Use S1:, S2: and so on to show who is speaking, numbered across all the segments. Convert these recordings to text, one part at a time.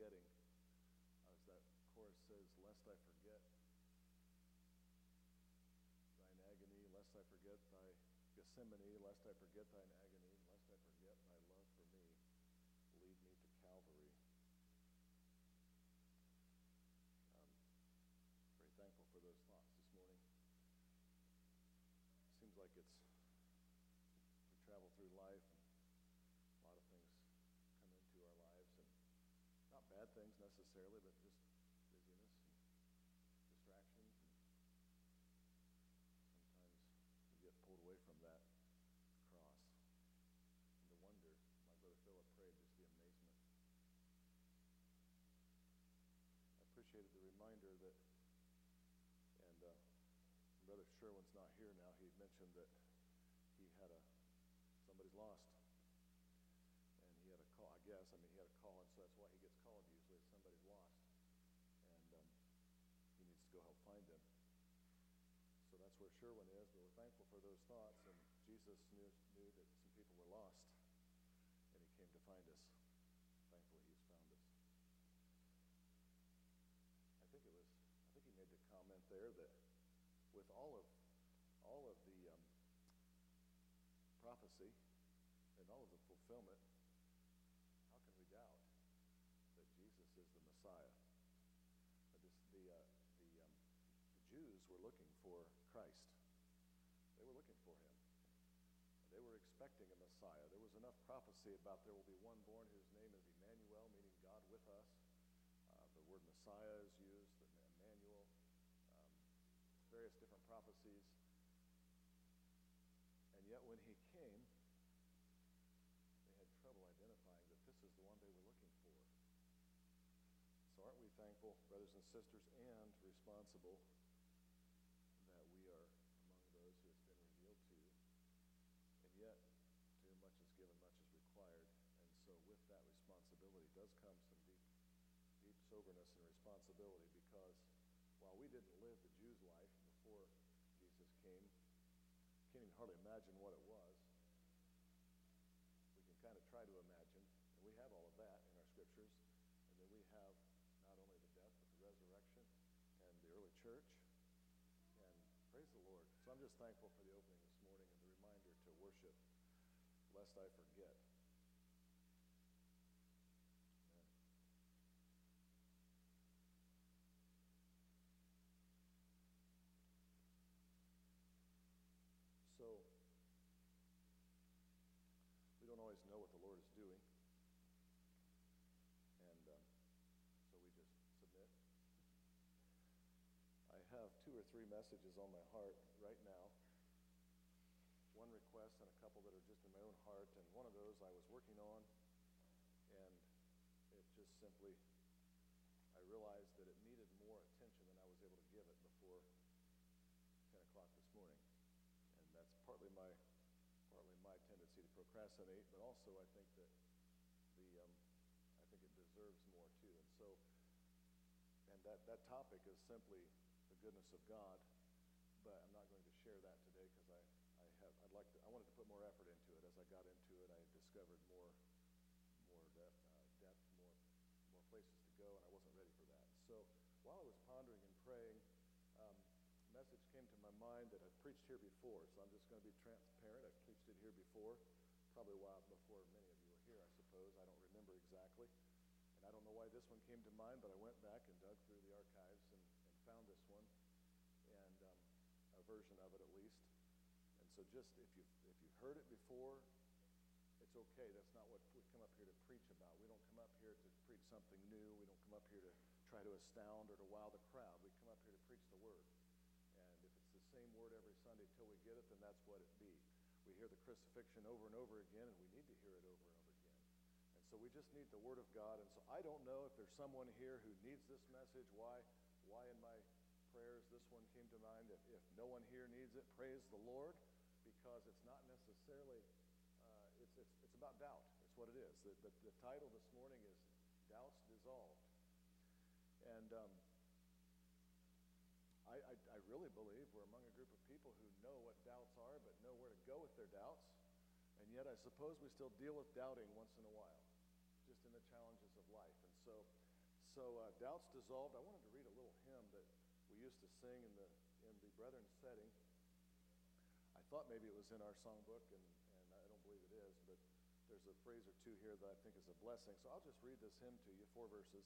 S1: forgetting. As that chorus says, lest I forget thine agony, lest I forget thy Gethsemane, lest I forget thine agony, lest I forget thy love for me, lead me to Calvary. Very thankful for those thoughts this morning. Seems like we travel through life and a lot of things come into our lives, and not bad things necessarily, but just busyness and distractions, and sometimes we get pulled away from that cross. And the wonder, my brother Philip prayed, just the amazement. I appreciated the reminder that, and Brother Sherwin's not here now, he mentioned that he had somebody's lost. And he had a call, he had a call, and so that's why he gets called usually, if somebody's lost. And he needs to go help find them. So that's where Sherwin is, but we're thankful for those thoughts, and Jesus knew that some people were lost, and he came to find us. Thankfully, he's found us. I think he made the comment there that with all of the prophecy and all of the fulfillment, how can we doubt that Jesus is the Messiah? The Jews were looking for Christ. They were looking for him. They were expecting a Messiah. There was enough prophecy about there will be one born whose name is Emmanuel, meaning God with us. The word Messiah is used, Emmanuel, various different prophecies. And yet when he came, they had trouble identifying that this is the one they were looking for. So aren't we thankful, brothers and sisters, and responsible that we are among those who it's been revealed to, and yet to whom much is given, much is required. And so with that responsibility does come some deep soberness and responsibility, because while we didn't live the Jews' life before Jesus came, can't even hardly imagine what it was. We can kind of try to imagine, and we have all of that in our scriptures, and then we have not only the death, but the resurrection and the early church, and praise the Lord. So I'm just thankful for the opening this morning and the reminder to worship, lest I forget. Amen. So, we don't always know what the Lord is doing, and so we just submit. I have 2 or 3 messages on my heart right now. One request and a couple that are just in my own heart, and one of those I was working on, and it just simply, I realized that it needed more attention than I was able to give it before 10 o'clock this morning. And that's partly my tendency to procrastinate, but also I think that I think it deserves more too. And so, and that topic is simply the goodness of God, but I'm not going to share that today because I wanted to put more effort into it. As I got into it, I discovered more depth, more places to go, and I wasn't ready for that. So while I was pondering and praying, a message came to my mind that I've preached here before, so I'm just going to be transparent. I've preached it here before, probably a while before many of you were here, I suppose. I don't remember exactly. And I don't know why this one came to mind, but I went back and dug through the archives and found this one, and a version of it at least. And so just if you've heard it before, it's okay. That's not what we come up here to preach about. We don't come up here to preach something new. We don't come up here to try to astound or to wow the crowd. We come up here to preach the Word. And if it's the same Word every Sunday till we get it, then that's what it be. We hear the crucifixion over and over again, and we need to hear it over and over again. And so we just need the Word of God. And so I don't know if there's someone here who needs this message. Why in my prayers this one came to mind. If no one here needs it, praise the Lord, because it's not necessarily, it's about doubt. It's what it is. The title this morning is Doubts Dissolved. And I really believe we're among a group of people who know what doubts are, but know where to go with their doubts. And yet I suppose we still deal with doubting once in a while, just in the challenges of life. And so So doubts dissolved. I wanted to read a little hymn that we used to sing in the brethren setting. I thought maybe it was in our songbook, and I don't believe it is, but there's a phrase or two here that I think is a blessing. So I'll just read this hymn to you, 4 verses.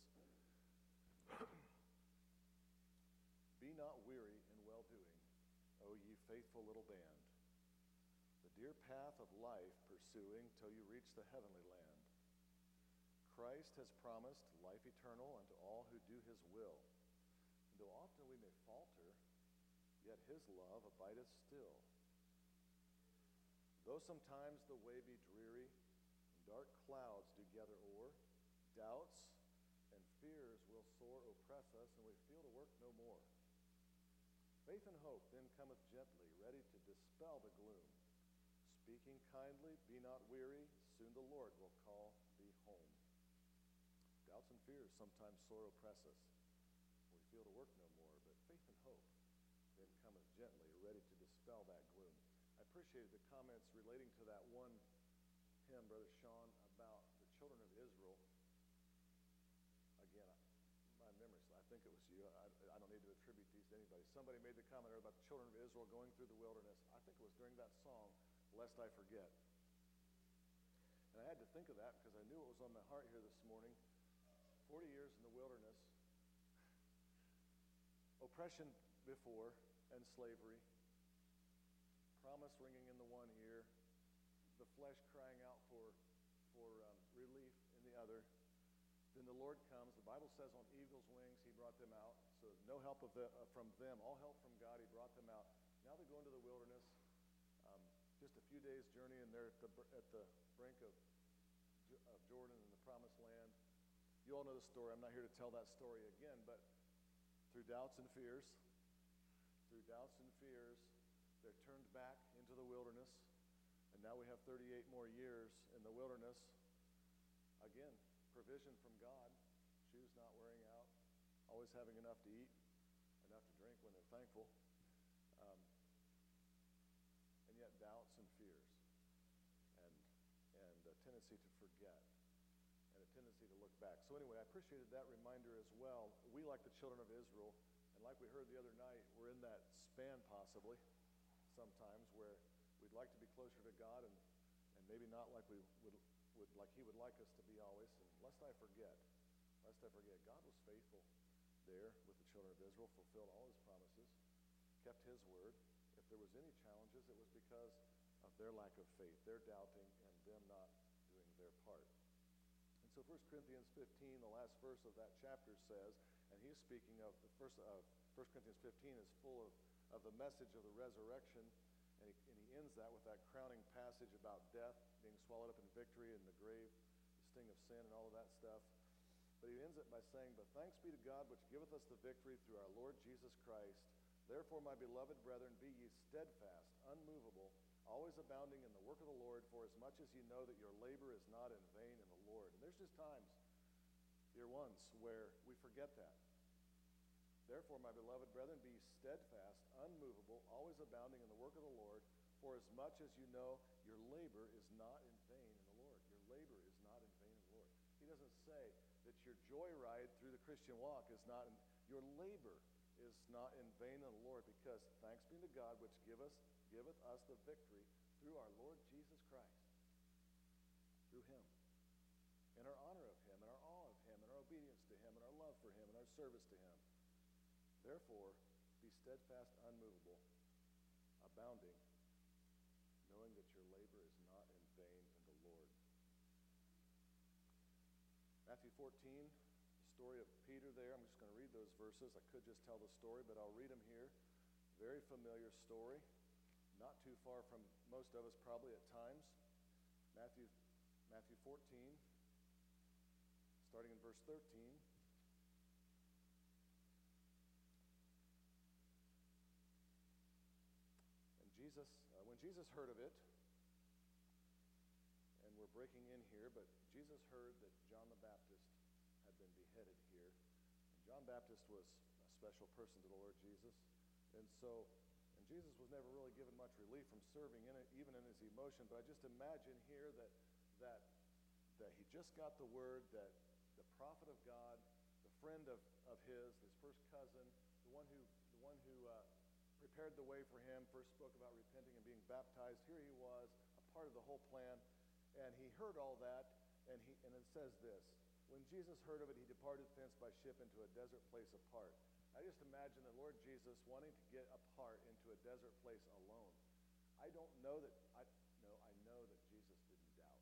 S1: Be not weary in well-doing, O ye faithful little band, the dear path of life pursuing till you reach the heavenly land. Christ has promised life eternal unto all who do his will. And though often we may falter, yet his love abideth still. Though sometimes the way be dreary, and dark clouds do gather o'er, doubts and fears will sore oppress us, and we feel to work no more. Faith and hope then cometh gently, ready to dispel the gloom. Speaking kindly, be not weary, soon the Lord will call thee home. Doubts and fears sometimes sore oppress us. We feel to work no more, but faith and hope then cometh gently, ready to dispel that gloom. I appreciated the comments relating to that one hymn, Brother Sean, about the children of Israel. Again, my memory, I think it was you. I don't need to attribute these to anybody. Somebody made the comment about the children of Israel going through the wilderness. I think it was during that song, Lest I Forget. And I had to think of that because I knew it was on my heart here this morning. 40 years in the wilderness, oppression before and slavery, promise ringing in the one ear, the flesh crying out for relief in the other. Then the Lord comes. The Bible says on eagle's wings he brought them out. So no help from them, all help from God. He brought them out. Now they go into the wilderness. Just a few days' journey, and they're at the brink of Jordan and the Promised Land. You all know the story. I'm not here to tell that story again, but through doubts and fears, they're turned back into the wilderness, and now we have 38 more years in the wilderness. Again, provision from God, shoes not wearing out, always having enough to eat, enough to drink when they're thankful, and yet doubts and fears, and a tendency to forget, and a tendency to look back. So anyway, I appreciated that reminder as well. We, like the children of Israel, and like we heard the other night, we're in that span possibly sometimes where we'd like to be closer to God, and maybe not like we would like he would like us to be always. And lest I forget, God was faithful there with the children of Israel, fulfilled all his promises, kept his word. If there was any challenges, it was because of their lack of faith, their doubting, and them not doing their part. And so 1 Corinthians 15, the last verse of that chapter says, and he's speaking of the first of 1 Corinthians 15 is full of the message of the resurrection, and he ends that with that crowning passage about death being swallowed up in victory and the grave, the sting of sin and all of that stuff. But he ends it by saying, but thanks be to God which giveth us the victory through our Lord Jesus Christ. Therefore, my beloved brethren, be ye steadfast, unmovable, always abounding in the work of the Lord, for as much as ye know that your labor is not in vain in the Lord. And there's just times, dear ones, where we forget that. Therefore, my beloved brethren, be steadfast, unmovable, always abounding in the work of the Lord, for as much as you know your labor is not in vain in the Lord. Your labor is not in vain in the Lord. He doesn't say that your joyride through the Christian walk is not your labor is not in vain in the Lord, because thanks be to God which giveth us the victory through our Lord Jesus Christ. Through him. In our honor of him, in our awe of him, in our obedience to him, in our love for him, in our service to him. Therefore, be steadfast, unmovable, abounding, knowing that your labor is not in vain in the Lord. Matthew 14, the story of Peter there. I'm just going to read those verses. I could just tell the story, but I'll read them here. Very familiar story. Not too far from most of us probably at times. Matthew 14, starting in verse 13. When Jesus heard of it, and we're breaking in here, but Jesus heard that John the Baptist had been beheaded here. And John Baptist was a special person to the Lord Jesus. And Jesus was never really given much relief from serving in it, even in his emotion. But I just imagine here that he just got the word that the prophet of God, the friend of his first cousin, the one who prepared the way for him, first spoke about repenting and being baptized. Here he was, a part of the whole plan, and he heard all that, and it says this: when Jesus heard of it, he departed thence by ship into a desert place apart. I just imagine the Lord Jesus wanting to get apart into a desert place alone. I know that Jesus didn't doubt.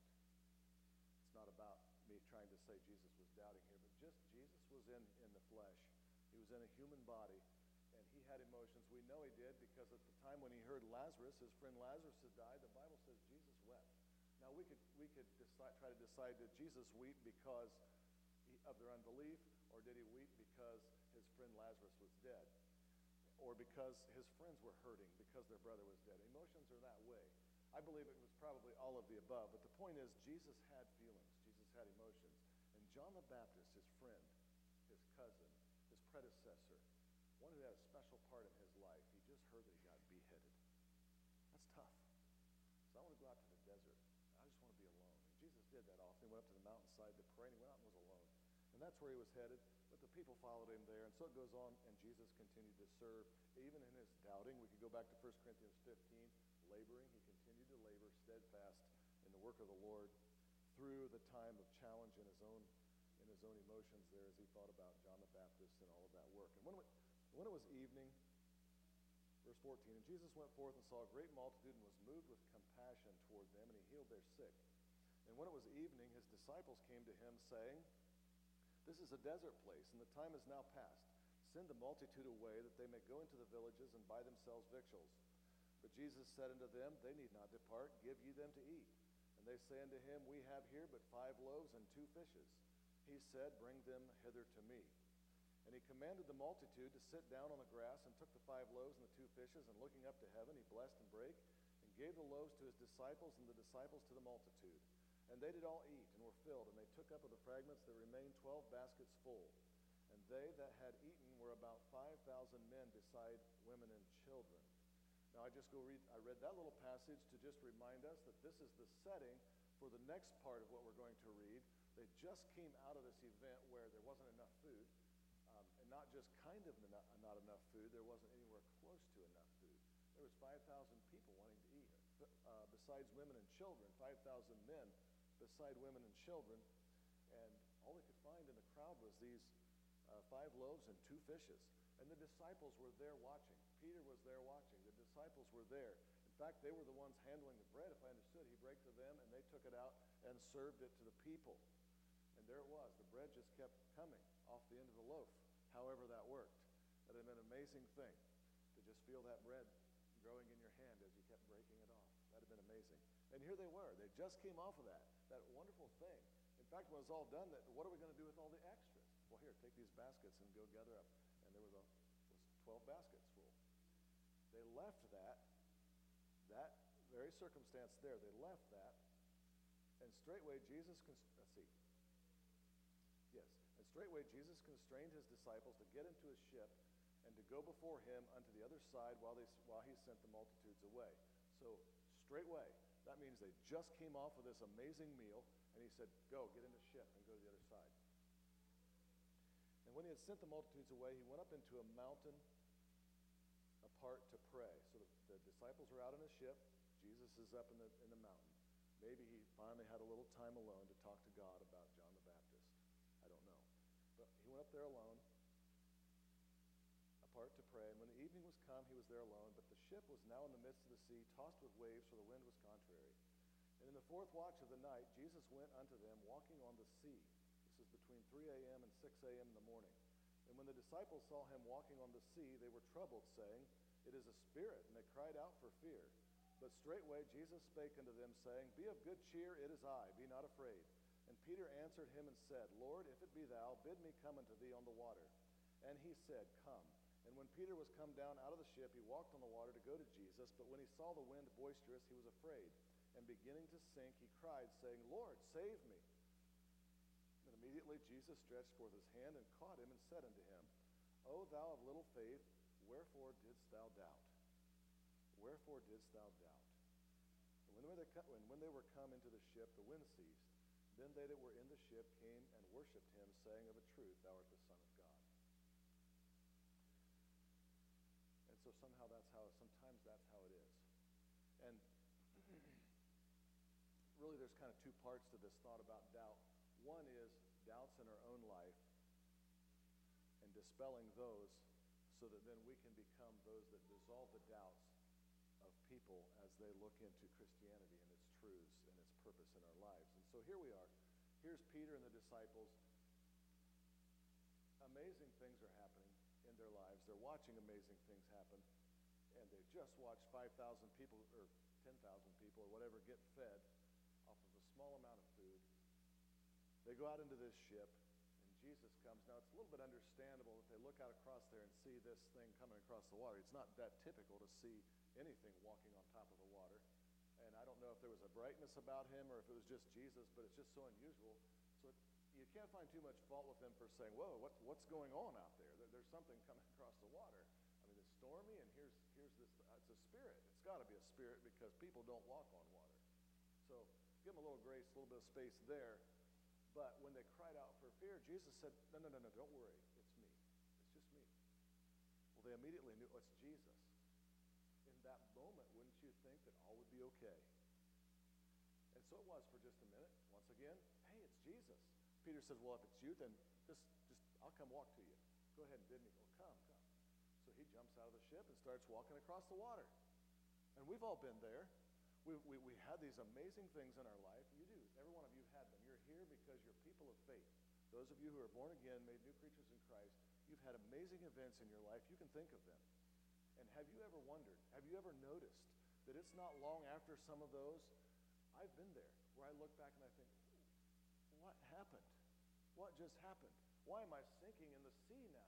S1: It's not about me trying to say Jesus was doubting here, but just Jesus was in the flesh. He was in a human body, and he had emotions. We know he did because at the time when he heard Lazarus, his friend Lazarus had died, the Bible says Jesus wept. Now we could try to decide, did Jesus weep because of their unbelief, or did he weep because his friend Lazarus was dead, or because his friends were hurting because their brother was dead? Emotions are that way. I believe it was probably all of the above, but the point is Jesus had feelings. Jesus had emotions. And John the Baptist, his friend, his cousin, his predecessor, one who had a special part in his life, he just heard that he got beheaded. That's tough. So I want to go out to the desert. I just want to be alone. And Jesus did that often. He went up to the mountainside to pray, and he went out and was alone. And that's where he was headed, but the people followed him there. And so it goes on, and Jesus continued to serve. Even in his doubting, we could go back to 1 Corinthians 15, laboring. He continued to labor steadfast in the work of the Lord through the time of challenge in his own emotions there as he thought about John the Baptist and all of that work. And when it was evening, verse 14, and Jesus went forth and saw a great multitude and was moved with compassion toward them, and he healed their sick. And when it was evening, his disciples came to him, saying, this is a desert place, and the time is now past. Send the multitude away, that they may go into the villages and buy themselves victuals. But Jesus said unto them, they need not depart, give ye them to eat. And they say unto him, we have here but 5 loaves and 2 fishes. He said, bring them hither to me. And he commanded the multitude to sit down on the grass, and took the 5 loaves and the 2 fishes, and looking up to heaven, he blessed and brake, and gave the loaves to his disciples, and the disciples to the multitude. And they did all eat, and were filled, and they took up of the fragments that remained 12 baskets full. And they that had eaten were about 5,000 men, beside women and children. Now I read that little passage to just remind us that this is the setting for the next part of what we're going to read. They just came out of this event where there wasn't enough food, and not just kind of not enough food, there wasn't anywhere close to enough food. There was 5,000 people wanting to eat, besides women and children, 5,000 men beside women and children, and all they could find in the crowd was these 5 loaves and 2 fishes. And the disciples were there watching. Peter was there watching. The disciples were there. In fact, they were the ones handling the bread, if I understood. He broke to them, and they took it out and served it to the people. And there it was. The bread just kept coming off the end of the loaf, however that worked. That had been an amazing thing, to just feel that bread growing in your hand as you kept breaking it off. That had been amazing. And here they were. They just came off of that wonderful thing. In fact, when it was all done, what are we going to do with all the extras? Well, here, take these baskets and go gather up. And there was 12 baskets full. They left that very circumstance there. They left that, and straightway Jesus constrained his disciples to get into his ship and to go before him unto the other side while he sent the multitudes away. So straightway, that means they just came off of this amazing meal, and he said, go, get in the ship and go to the other side. And when he had sent the multitudes away, he went up into a mountain apart to pray. So the disciples are out in a ship. Jesus is up in the mountain. Maybe he finally had a little time alone to talk to God about John the Baptist. I don't know. But he went up there alone, apart to pray. And when the evening was come, he was there alone. But the ship was now in the midst of the sea, tossed with waves, for the wind was contrary. And in the 4th watch of the night, Jesus went unto them, walking on the sea. This is between 3 a.m. and 6 a.m. in the morning. And when the disciples saw him walking on the sea, they were troubled, saying, it is a spirit. And they cried out for fear. But straightway Jesus spake unto them, saying, be of good cheer, it is I, be not afraid. And Peter answered him and said, Lord, if it be thou, bid me come unto thee on the water. And he said, come. And when Peter was come down out of the ship, he walked on the water to go to Jesus. But when he saw the wind boisterous, he was afraid. And beginning to sink, he cried, saying, Lord, save me. And immediately Jesus stretched forth his hand and caught him and said unto him, O thou of little faith, wherefore didst thou doubt? Wherefore didst thou doubt? And when they were come into the ship, the wind ceased. Then they that were in the ship came and worshipped him, saying, of a truth, thou art the Son of God. so sometimes that's how it is. And really there's kind of two parts to this thought about doubt. One is doubts in our own life and dispelling those so that then we can become those that dissolve the doubts of people as they look into Christianity and its truths and its purpose in our lives. And so here we are. Here's Peter and the disciples. Amazing things are happening in their lives. They're watching amazing things happen. And they've just watched 5,000 people or 10,000 people or whatever get fed off of a small amount of food. They go out into this ship, and Jesus comes. Now, it's a little bit understandable that they look out across there and see this thing coming across the water. It's not that typical to see anything walking on top of the water. And I don't know if there was a brightness about him or if it was just Jesus, but it's just so unusual. So you can't find too much fault with them for saying, whoa, what's going on out there? There's something coming across the water. I mean, it's stormy, and here's this, it's a spirit. It's got to be a spirit because people don't walk on water. So give them a little grace, a little bit of space there. But when they cried out for fear, Jesus said, no, don't worry. It's me. It's just me. Well, they immediately knew, it's Jesus. In that moment, wouldn't you think that all would be okay? And so it was for just a minute. Once again, hey, it's Jesus. Peter says, well, if it's you, then just I'll come walk to you. Go ahead and bid me. Well, come. So he jumps out of the ship and starts walking across the water. And we've all been there. We had these amazing things in our life. You do. Every one of you had them. You're here because you're people of faith. Those of you who are born again, made new creatures in Christ, you've had amazing events in your life. You can think of them. And have you ever wondered, have you ever noticed that it's not long after some of those, I've been there, where I look back and I think, what happened? What just happened? Why am I sinking in the sea now?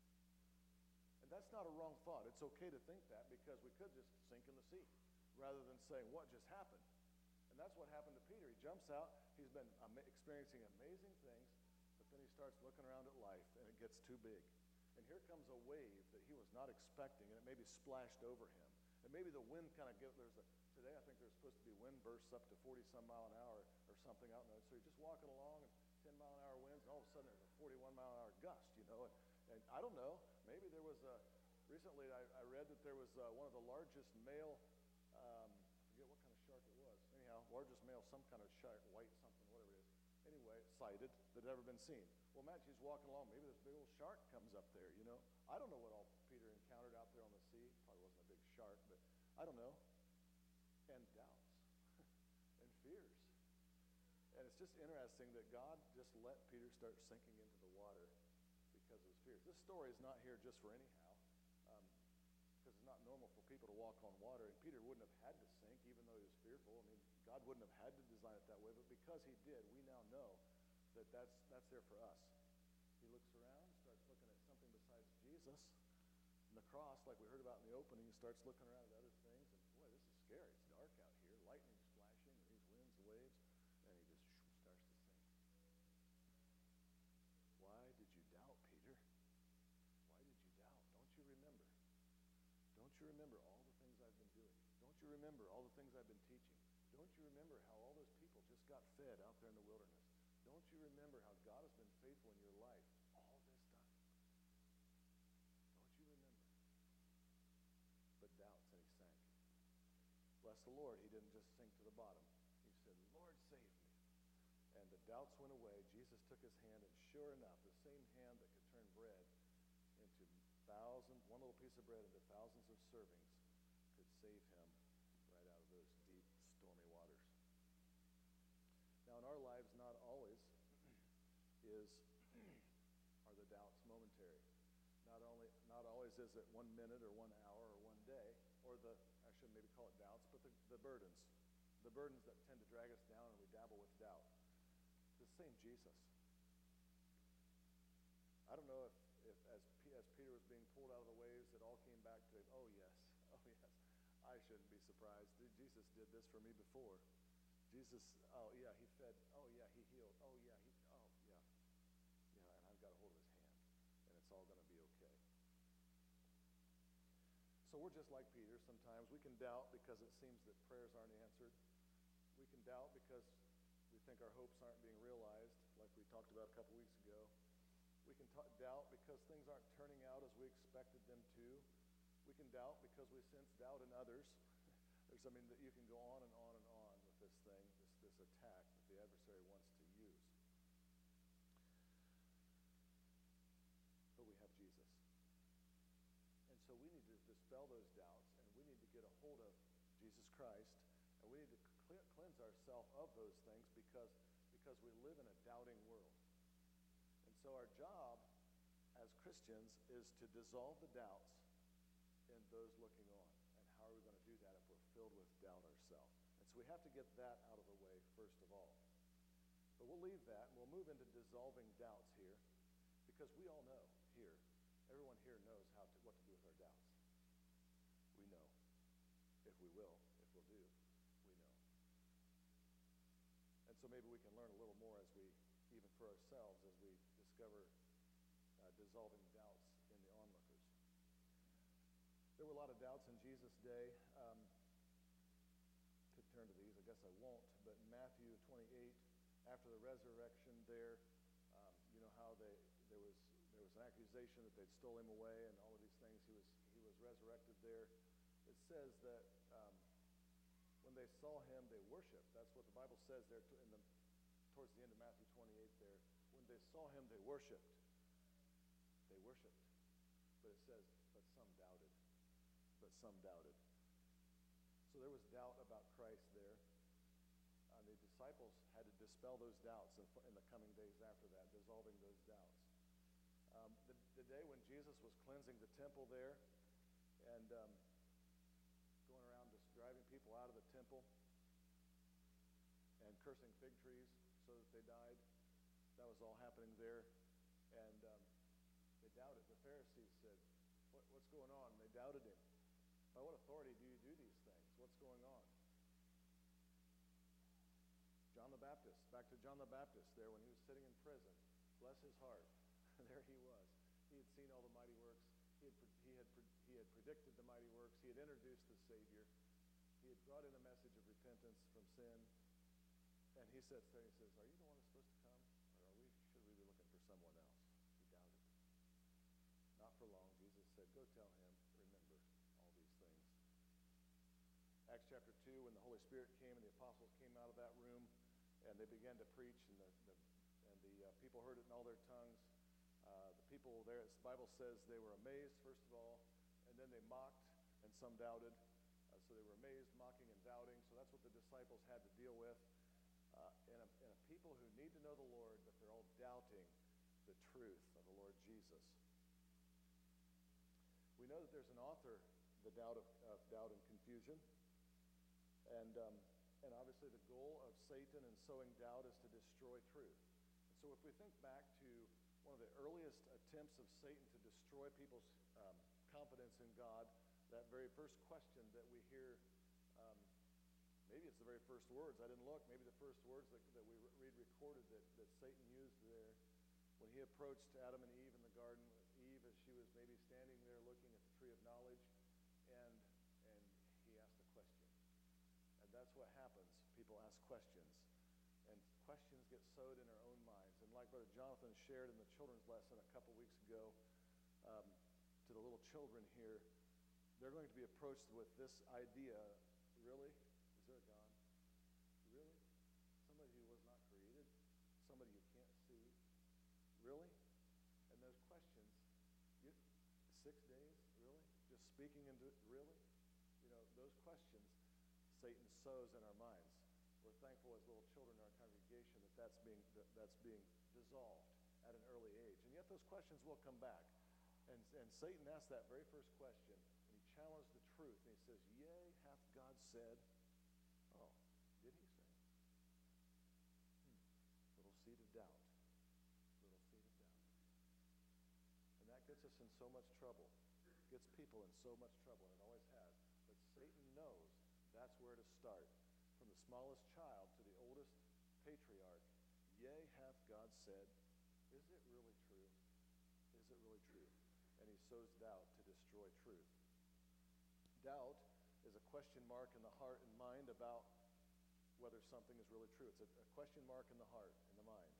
S1: And that's not a wrong thought. It's okay to think that because we could just sink in the sea rather than saying, what just happened? And that's what happened to Peter. He jumps out. He's been experiencing amazing things, but then he starts looking around at life, and it gets too big. And here comes a wave that he was not expecting, and it maybe splashed over him. And maybe the wind kind of today I think there's supposed to be wind bursts up to 40-some mile an hour or something out there. So you're just walking along, and 10-mile-an-hour winds, and all of a sudden there's a 41-mile-an-hour gust, And I don't know, maybe there was recently I read that there was one of the largest male, I forget what kind of shark it was. Anyhow, largest male, some kind of shark, white something, whatever it is. Anyway, sighted that had ever been seen. Well, imagine he's walking along. Maybe this big old shark comes up there, I don't know what all Peter encountered out there on the sea. Probably wasn't a big shark, but I don't know. And doubts and fears. And it's just interesting that God just let Peter start sinking into the water because of his fears. This story is not here just for anyhow, because it's not normal for people to walk on water. And Peter wouldn't have had to sink even though he was fearful. I mean, God wouldn't have had to design it that way, but because he did, we now know that that's there for us. He looks around, starts looking at something besides Jesus and the cross, like we heard about in the opening. He starts looking around at other things, and boy, this is scary. It's dark out here, lightning's flashing, and these winds and waves, and he just starts to sink. Why did you doubt, Peter? Why did you doubt? Don't you remember? Don't you remember all the things I've been doing? Don't you remember all the things I've been teaching? Don't you remember how all those people just got fed out there in the wilderness? Don't you remember how God has been faithful in your life all this time? Don't you remember? But doubts, and he sank. Bless the Lord, he didn't just sink to the bottom. He said, Lord, save me. And the doubts went away. Jesus took his hand, and sure enough, the same hand that could turn bread into thousands, one little piece of bread into thousands of servings, could save him right out of those deep, stormy waters. Now, in our lives, not always are the doubts momentary. Not always is it 1 minute or 1 hour or 1 day, or I shouldn't maybe call it doubts, but the burdens that tend to drag us down and we dabble with doubt. The same Jesus. I don't know if as Peter was being pulled out of the waves, it all came back to him. Oh yes, I shouldn't be surprised. Jesus did this for me before. Jesus, oh yeah, he fed. Oh yeah, he healed. Oh yeah, and I've got a hold of his hand, and it's all going to be okay. So we're just like Peter sometimes. We can doubt because it seems that prayers aren't answered. We can doubt because we think our hopes aren't being realized, like we talked about a couple weeks ago. We can doubt because things aren't turning out as we expected them to. We We can doubt because we sense doubt in others. You can go on and on and on with this thing, this attack that the adversary wants to use. But we have Jesus. And so we need to dispel those doubts, and we need to get a hold of Jesus Christ, and we need to cleanse ourselves of those things because we live in a doubting world. And so our job as Christians is to dissolve the doubts in those looking on. And how are we going to do that if we're filled with doubt ourselves? And so we have to get that out of the way first of all. But we'll leave that, and we'll move into dissolving doubts here, because we all know here, everyone here knows what to do with our doubts. We know. If we will, if we'll do, we know. And so maybe we can learn a little more as we, even for ourselves, as we discover dissolving doubts in the onlookers. There were a lot of doubts in Jesus' day. Could turn to these, I guess I won't, but in Matthew 28, after the resurrection there, you know how there was an accusation that they'd stole him away and all of these things. He was resurrected there. It says that when they saw him, they worshiped. That's what the Bible says there towards the end of Matthew 28 there. When they saw him, they worshiped. They worshiped. But it says, but some doubted. But some doubted. So there was doubt about Christ there. The disciples had to dispel those doubts in the coming days after that, dissolving those doubts. The day when Jesus was cleansing the temple there and going around just driving people out of the temple and cursing fig trees so that they died, that was all happening there. And they doubted. The Pharisees said, what's going on? And they doubted him. By what authority do you do these things? What's going on? John the Baptist, back to John the Baptist there when he was sitting in prison. Bless his heart. There he was. He had seen all the mighty works. He had predicted the mighty works. He had introduced the Savior. He had brought in a message of repentance from sin. And he says there, he says, are you the one that's supposed to come? Or should we be looking for someone else? He doubted. Not for long, Jesus said, go tell him, remember all these things. Acts chapter 2, when the Holy Spirit came and the apostles came out of that room and they began to preach, and the people heard it in all their tongues. The people there, the Bible says they were amazed, first of all, and then they mocked, and some doubted. So they were amazed, mocking, and doubting. So that's what the disciples had to deal with. And a people who need to know the Lord, but they're all doubting the truth of the Lord Jesus. We know that there's an author, the doubt of doubt and confusion. And obviously the goal of Satan in sowing doubt is to destroy truth. And so if we think back to one of the earliest attempts of Satan to destroy people's confidence in God, that very first question that we hear, maybe it's the very first words, I didn't look, maybe the first words that we read recorded that Satan used there when he approached Adam and Eve in the garden, Eve as she was maybe standing there looking at the tree of knowledge, and he asked a question. And that's what happens. People ask questions. And questions get sowed in our own minds. And like Brother Jonathan shared in the children's lesson a couple weeks ago, to the little children here, they're going to be approached with this idea, really? Is there a God? Really? Somebody who was not created? Somebody you can't see? Really? And those questions, 6 days? Really? Just speaking into it? Really? You know, those questions Satan sows in our minds. We're thankful as little children in our congregation that's being dissolved at an early age. And yet those questions will come back. And Satan asked that very first question, and he challenged the truth. And he says, yea, hath God said? Oh, did he say? Little seed of doubt. Little seed of doubt. And that gets us in so much trouble. Gets people in so much trouble, and it always has. But Satan knows that's where to start. From the smallest child to the oldest patriarch. Yea, hath God said. Is it really true? Is it really true? And he sows doubt to destroy truth. Doubt is a question mark in the heart and mind about whether something is really true. It's a question mark in the heart, in the mind.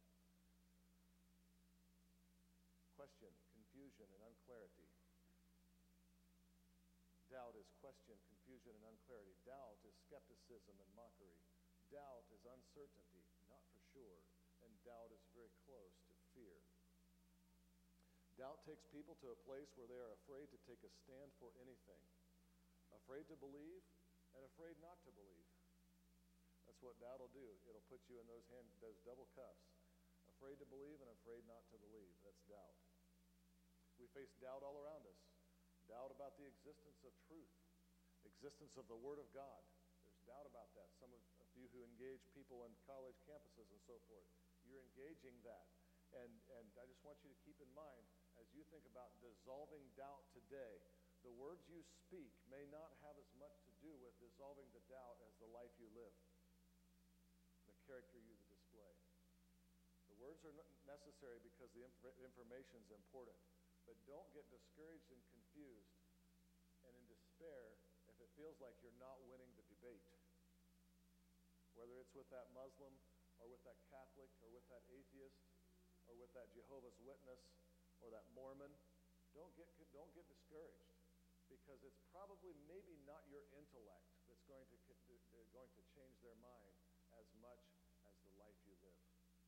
S1: Question, confusion, and unclarity. Doubt is question, confusion, and unclarity. Doubt is skepticism and mockery. Doubt is uncertainty, not for sure. And doubt is very close to fear. Doubt takes people to a place where they are afraid to take a stand for anything. Afraid to believe and afraid not to believe. That's what doubt will do. It'll put you in those double cuffs. Afraid to believe and afraid not to believe. That's doubt. We face doubt all around us. Doubt about the existence of truth, existence of the Word of God. There's doubt about that. Some of you who engage people on college campuses and so forth, you're engaging that. And I just want you to keep in mind, as you think about dissolving doubt today, the words you speak may not have as much to do with dissolving the doubt as the life you live, the character you display. The words are necessary because the information is important. But don't get discouraged and confused and in despair if it feels like you're not winning the debate. Whether it's with that Muslim or with that Catholic or with that atheist or with that Jehovah's Witness or that Mormon, don't get discouraged, because it's probably maybe not your intellect that's going to change their mind as much as the life you live.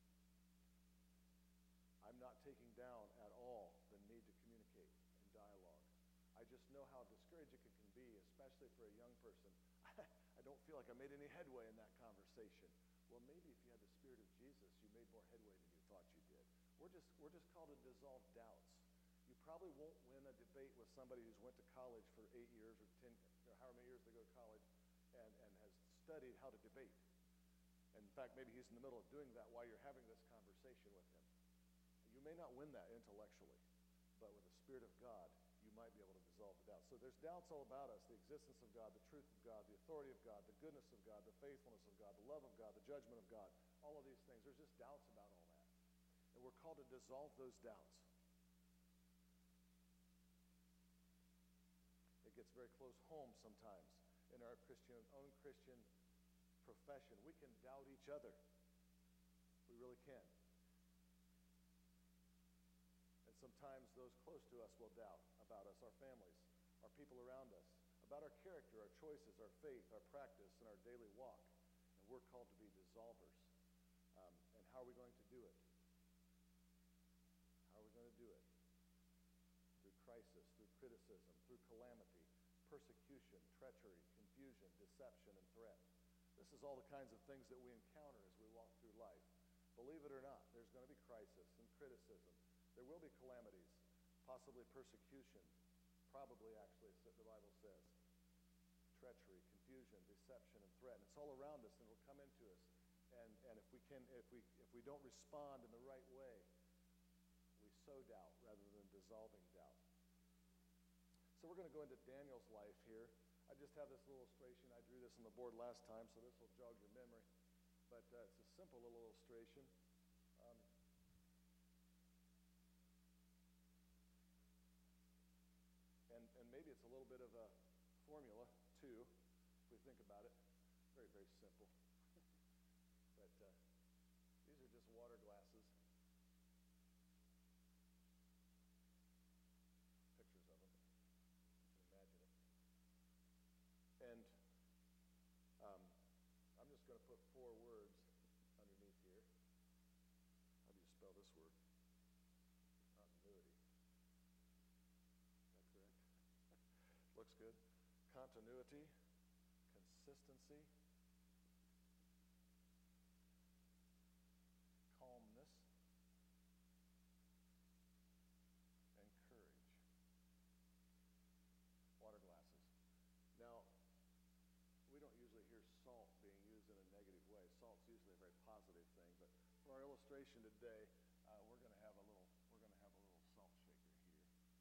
S1: I'm not taking down at all the need to communicate and dialogue. I just know how discouraging it can be, especially for a young person. I don't feel like I made any headway in that conversation. Well, maybe if you had the Spirit of Jesus, you made more headway than you thought you did. We're just called to dissolve doubts. You probably won't win a debate with somebody who's went to college for 8 years or 10, or however many years they go to college, and has studied how to debate. And in fact, maybe he's in the middle of doing that while you're having this conversation with him. You may not win that intellectually, but with the Spirit of God, you might be able to dissolve the doubt. So there's doubts all about us: the existence of God, the truth of God, the authority of God, the goodness of God, the faithfulness of God, the love of God, the judgment of God, all of these things. There's just doubts about all that. And we're called to dissolve those doubts. It gets very close home sometimes in our own Christian profession. We can doubt each other. We really can. And sometimes those close to us will doubt about us, our families, our people around us, about our character, our choices, our faith, our practice, and our daily walk. And we're called to be dissolvers. And how are we going to do it? How are we going to do it? Through crisis, through criticism, through calamity, persecution, treachery, confusion, deception, and threat. This is all the kinds of things that we encounter as we walk through life. Believe it or not, there's going to be crisis and criticism. There will be calamities, possibly persecution, probably actually, the Bible says. Treachery, confusion, deception, and threat. And it's all around us, and it will come into us. And if we don't respond in the right way, we sow doubt rather than dissolving doubt. So we're going to go into Daniel's life here. I just have this little illustration. I drew this on the board last time, so this will jog your memory. But it's a simple little illustration. And maybe it's a little bit of a formula, too, if we think about it. Very, very simple. But these are just water glasses. Pictures of them. You can imagine it. And I'm just going to put 4 words underneath here. How do you spell this word? Continuity. Is that correct? Looks good. Continuity, consistency, calmness, and courage. Water glasses. Now, we don't usually hear salt being used in a negative way. Salt's usually a very positive thing, but for our illustration today, we're going to have a little salt shaker here.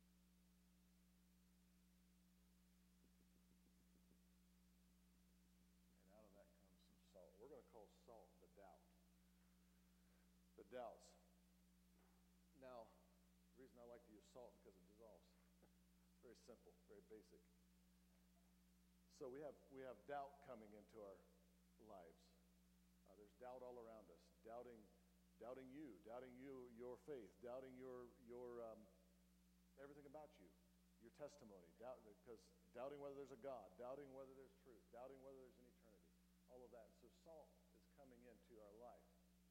S1: And out of that comes some salt. We're going to call salt the doubt. The doubts. Now, the reason I like to use salt because it dissolves. It's very simple, very basic. So we have doubt coming into our lives. There's doubt all around us. Doubting you, your faith, doubting your everything about you, your testimony. Doubt, because doubting whether there's a God, doubting whether there's truth, doubting whether there's an eternity, all of that. And so salt is coming into our life.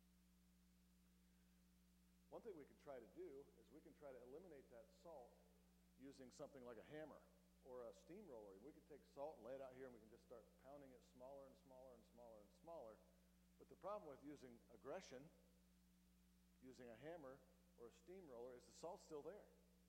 S1: One thing we can try to do is we can try to eliminate that salt using something like a hammer or a steamroller. We can take salt and lay it out here and we can just start pounding it smaller and smaller and smaller and smaller. But the problem with using aggression, using a hammer or a steamroller, is the salt's still there.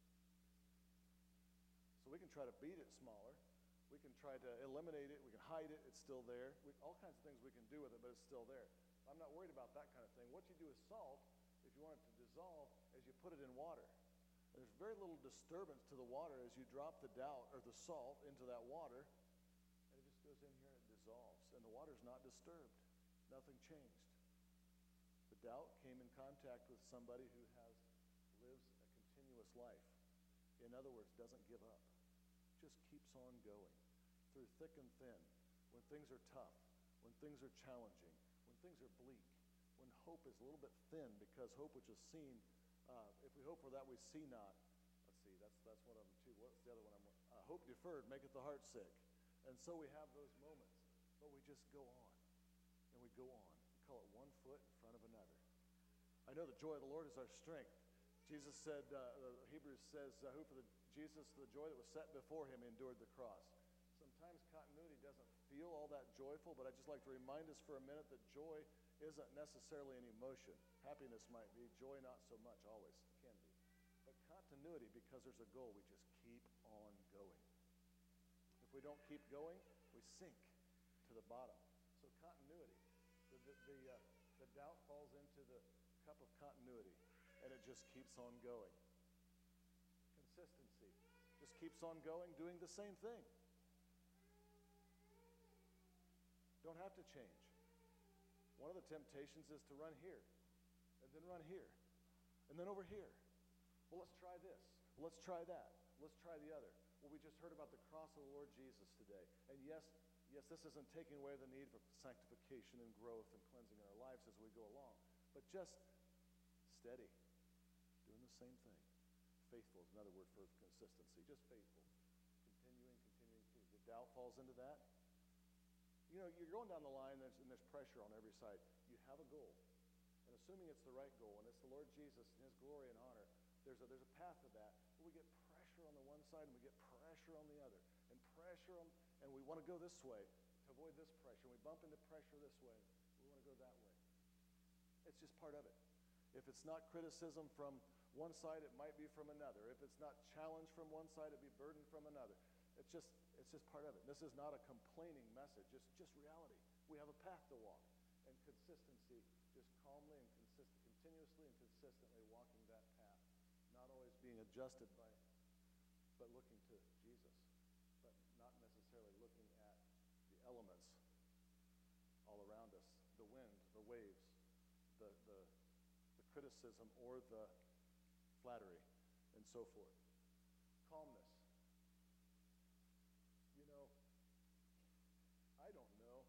S1: So we can try to beat it smaller. We can try to eliminate it. We can hide it. It's still there. All kinds of things we can do with it, but it's still there. I'm not worried about that kind of thing. What you do with salt, if you want it to dissolve, is you put it in water. And there's very little disturbance to the water as you drop the salt into that water, and it just goes in here and it dissolves. And the water's not disturbed. Nothing changed. The doubt came in contact with somebody who lives a continuous life. In other words, doesn't give up. Just keeps on going through thick and thin, when things are tough, when things are challenging, when things are bleak, when hope is a little bit thin, because hope which is seen, if we hope for that we see not. Let's see, that's one of them too. What's the other one? Hope deferred maketh the heart sick. And so we have those moments, but we just go on, and we go on. We call it one foot in front of another. I know the joy of the Lord is our strength. Jesus said, Hebrews says, who for Jesus, the joy that was set before him, endured the cross. Sometimes continuity doesn't feel all that joyful, but I'd just like to remind us for a minute that joy isn't necessarily an emotion. Happiness might be, joy not so much always, it can be. But continuity, because there's a goal, we just keep on going. If we don't keep going, we sink to the bottom. So continuity, the doubt falls into the cup of continuity, and it just keeps on going. Consistency just keeps on going, doing the same thing. Don't have to change. One of the temptations is to run here, and then run here, and then over here. Well, let's try this. Well, let's try that. Let's try the other. Well, we just heard about the cross of the Lord Jesus today. And yes, this isn't taking away the need for sanctification and growth and cleansing in our lives as we go along, but just steady, doing the same thing. Faithful is another word for consistency. Just faithful. Continuing. The doubt falls into that. You know, you're going down the line and there's pressure on every side. You have a goal. And assuming it's the right goal, and it's the Lord Jesus and his glory and honor, there's a path to that. But we get pressure on the one side and we get pressure on the other. And pressure on, and we want to go this way to avoid this pressure. And we bump into pressure this way. We want to go that way. It's just part of it. If it's not criticism from one side, it might be from another. If it's not challenge from one side, it'd be burden from another. It's just part of it. This is not a complaining message. It's just reality. We have a path to walk. And consistency, just calmly and continuously and consistently walking that path. Not always being adjusted but looking to Jesus. But not necessarily looking at the elements all around us. The wind, the waves, the criticism or the flattery, and so forth. Calmness. You know, I don't know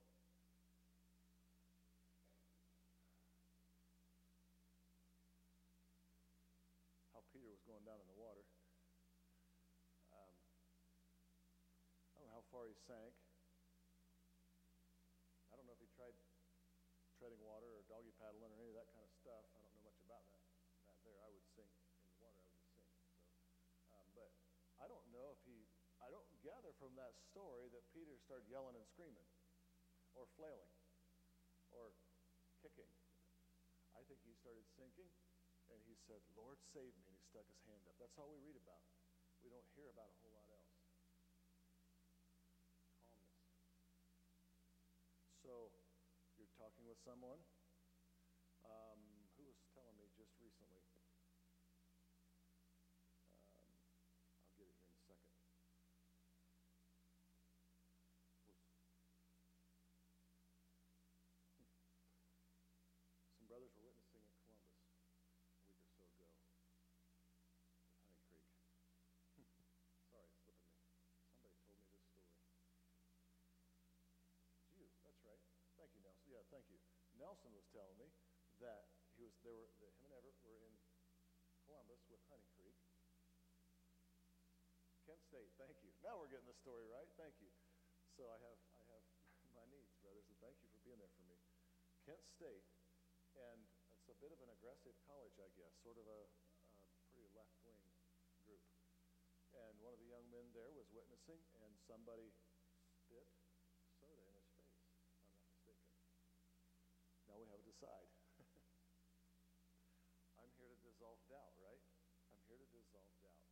S1: how Peter was going down in the water. I don't know how far he sank. I don't know if he tried treading water or doggy paddling or any of that kind of stuff. I don't know much about that there. I would sink in the water. I would just sink. But I don't know if I don't gather from that story that Peter started yelling and screaming or flailing or kicking. I think he started sinking and he said, Lord, save me, and he stuck his hand up. That's all we read about. We don't hear about a whole lot else. Calmness. So you're talking with someone who was telling me just recently, I'll get it here in a second. Some brothers were witnessing at Columbus a week or so ago at Honey Creek. Sorry, it's slipping me. Somebody told me this story. It's you, that's right. Thank you, Nelson. Yeah, thank you. Nelson was telling me that him and Everett were in Columbus with Honey Creek, Kent State, thank you. Now we're getting the story right. Thank you. So I have my needs, brothers, and thank you for being there for me. Kent State, and it's a bit of an aggressive college, I guess, sort of a pretty left-wing group. And one of the young men there was witnessing, and somebody spit soda in his face, if I'm not mistaken. Now we have to decide. I'm here to dissolve doubt, right? I'm here to dissolve doubt.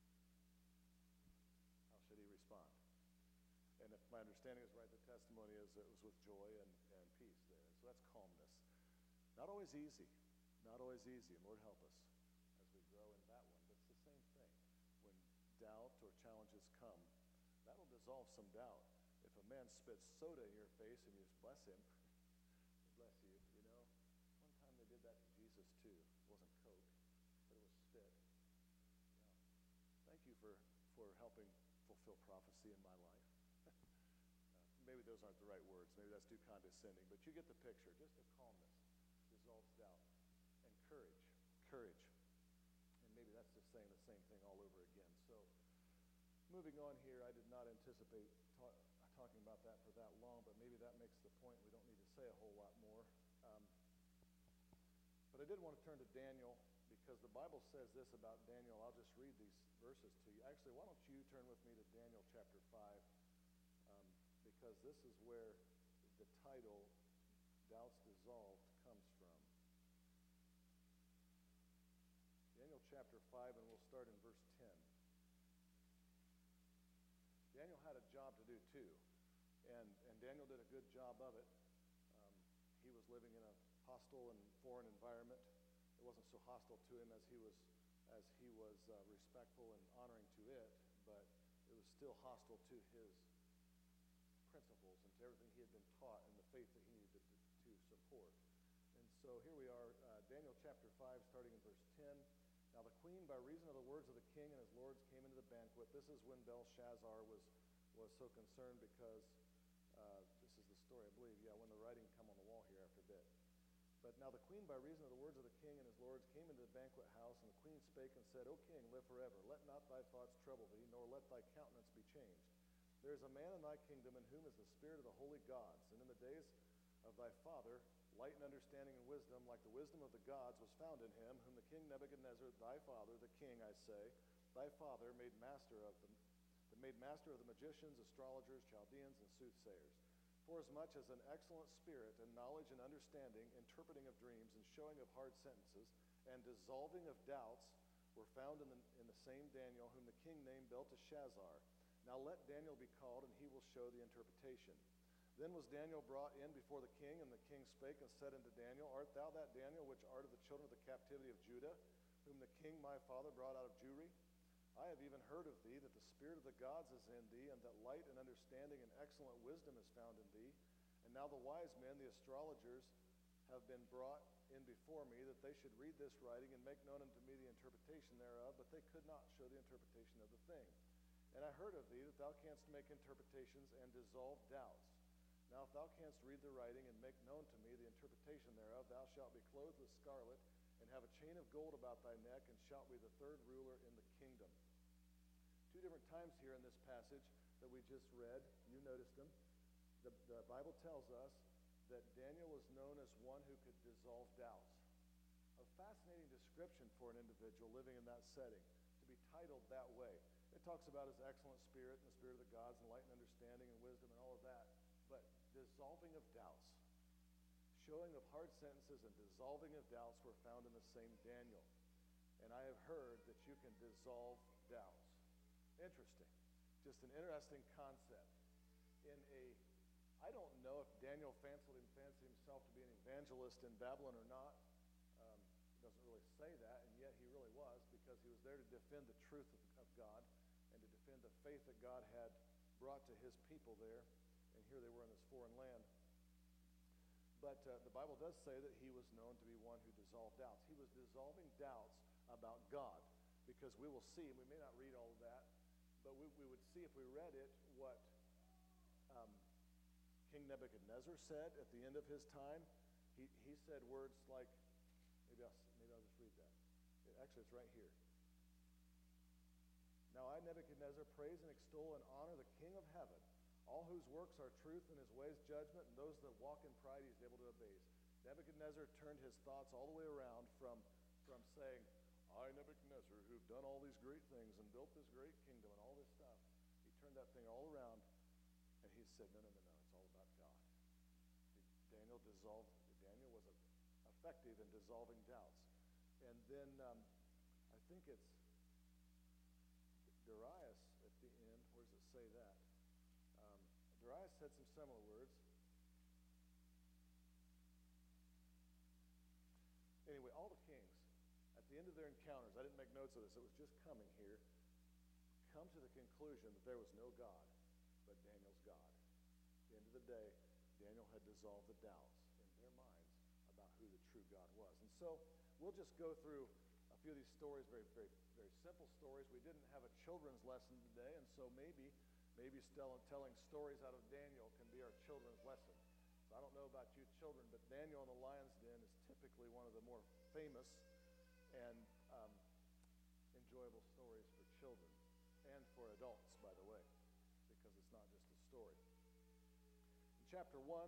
S1: How should he respond? And if my understanding is right, the testimony is it was with joy and peace there. So that's calmness. Not always easy. Not always easy. And Lord help us as we grow in that one. But it's the same thing. When doubt or challenges come, that'll dissolve some doubt. If a man spits soda in your face and you just bless him, bless you, you know. One time they did that to Jesus too. It wasn't Coke, but it was spit. Yeah. Thank you for helping fulfill prophecy in my life. Maybe those aren't the right words. Maybe that's too condescending. But you get the picture. Just a calmness dissolves doubt. And courage. Courage. And maybe that's just saying the same thing all over again. So moving on here, I did not anticipate talking about that for that long, but maybe that makes the point. We don't need to say a whole lot more. But I did want to turn to Daniel because the Bible says this about Daniel. I'll just read these verses to you. Actually, why don't you turn with me to Daniel chapter 5, because this is where the title, Doubts Dissolved, comes from. Daniel chapter 5, and we'll start in verse 10. Daniel had a job to do too, and Daniel did a good job of it. He was living in a hostile and foreign environment. It wasn't so hostile to him as he was respectful and honoring to it, but it was still hostile to his principles and to everything he had been taught and the faith that he needed to support. And so here we are, Daniel chapter 5, starting in verse 10. Now the queen, by reason of the words of the king and his lords, came into the banquet. This is when Belshazzar was so concerned because this is the story, I believe, when the writing come on the wall here after a bit. But now the queen, by reason of the words of the king and his lords, came into the banquet house, and the queen spake and said, O king, live forever. Let not thy thoughts trouble thee, nor let thy countenance be changed. There is a man in thy kingdom in whom is the spirit of the holy gods, and in the days of thy father, light and understanding and wisdom, like the wisdom of the gods, was found in him, whom the king Nebuchadnezzar, thy father, the king, I say, thy father made master of the magicians, astrologers, Chaldeans, and soothsayers. Forasmuch as an excellent spirit and knowledge and understanding, interpreting of dreams, and showing of hard sentences, and dissolving of doubts were found in the same Daniel, whom the king named Belteshazzar. Now let Daniel be called, and he will show the interpretation. Then was Daniel brought in before the king, and the king spake and said unto Daniel, Art thou that Daniel which art of the children of the captivity of Judah, whom the king my father brought out of Jewry? I have even heard of thee, that the spirit of the gods is in thee, and that light and understanding and excellent wisdom is found in thee. And now the wise men, the astrologers, have been brought in before me, that they should read this writing and make known unto me the interpretation thereof, but they could not show the interpretation of the thing. And I heard of thee, that thou canst make interpretations and dissolve doubts. Now if thou canst read the writing and make known to me the interpretation thereof, thou shalt be clothed with scarlet, and have a chain of gold about thy neck, and shalt be the third ruler in the kingdom. Two different times here in this passage that we just read, you noticed them. The Bible tells us that Daniel was known as one who could dissolve doubts. A fascinating description for an individual living in that setting, to be titled that way. It talks about his excellent spirit and the spirit of the gods and light and understanding and wisdom and all of that. But dissolving of doubts, showing of hard sentences and dissolving of doubts were found in the same Daniel. And I have heard that you can dissolve doubts. Interesting. Just an interesting concept. I don't know if Daniel fancied himself to be an evangelist in Babylon or not. It doesn't really say that, and yet he really was, because he was there to defend the truth of God and to defend the faith that God had brought to his people there. And here they were in this foreign land. But the Bible does say that he was known to be one who dissolved doubts. He was dissolving doubts about God, because we will see, and we may not read all of that, but we would see if we read it what King Nebuchadnezzar said at the end of his time. He said words like, maybe I'll just read that. Actually, it's right here. Now I, Nebuchadnezzar, praise and extol and honor the King of heaven, all whose works are truth and his ways judgment, and those that walk in pride he is able to abase. Nebuchadnezzar turned his thoughts all the way around from saying, I, Nebuchadnezzar, who've done all these great things and built this great kingdom and all this stuff. He turned that thing all around, and he said, no, it's all about God. Daniel was effective in dissolving doubts. And then I think it's Darius at the end. Where does it say that? Darius said some similar words. Anyway, all the kings, at the end of their encounters, I didn't make notes of this, it was just coming here, come to the conclusion that there was no God, but Daniel's God. At the end of the day, Daniel had dissolved the doubts in their minds about who the true God was. And so we'll just go through a few of these stories, very, very, very simple stories. We didn't have a children's lesson today, and so maybe still telling stories out of Daniel can be our children's lesson. I don't know about you children, but Daniel in the lion's den is typically one of the more famous and enjoyable stories for children and for adults, by the way, because it's not just a story. In chapter 1,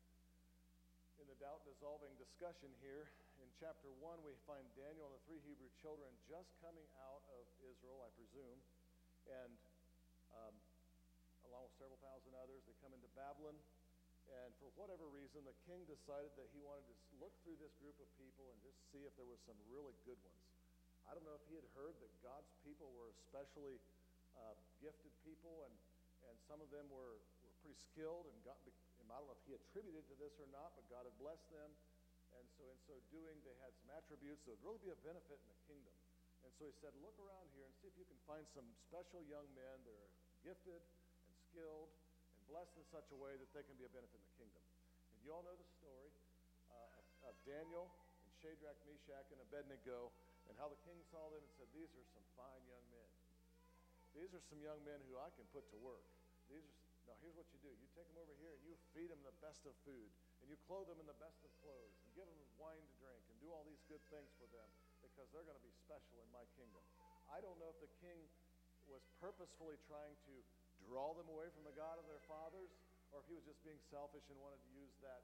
S1: in the doubt-dissolving discussion here, in chapter 1 we find Daniel and the 3 Hebrew children just coming out of Israel, I presume, and along with several thousand others, they come into Babylon. And for whatever reason, the king decided that he wanted to look through this group of people and just see if there was some really good ones. I don't know if he had heard that God's people were especially gifted people, and some of them were pretty skilled, and I don't know if he attributed to this or not, but God had blessed them. And so in so doing, they had some attributes that would really be a benefit in the kingdom. And so he said, look around here and see if you can find some special young men that are gifted and skilled, blessed in such a way that they can be a benefit in the kingdom. And you all know the story of Daniel and Shadrach, Meshach, and Abednego, and how the king saw them and said, these are some fine young men. These are some young men who I can put to work. Now here's what you do. You take them over here and you feed them the best of food, and you clothe them in the best of clothes, and give them wine to drink, and do all these good things for them, because they're going to be special in my kingdom. I don't know if the king was purposefully trying to draw them away from the God of their fathers, or if he was just being selfish and wanted to use that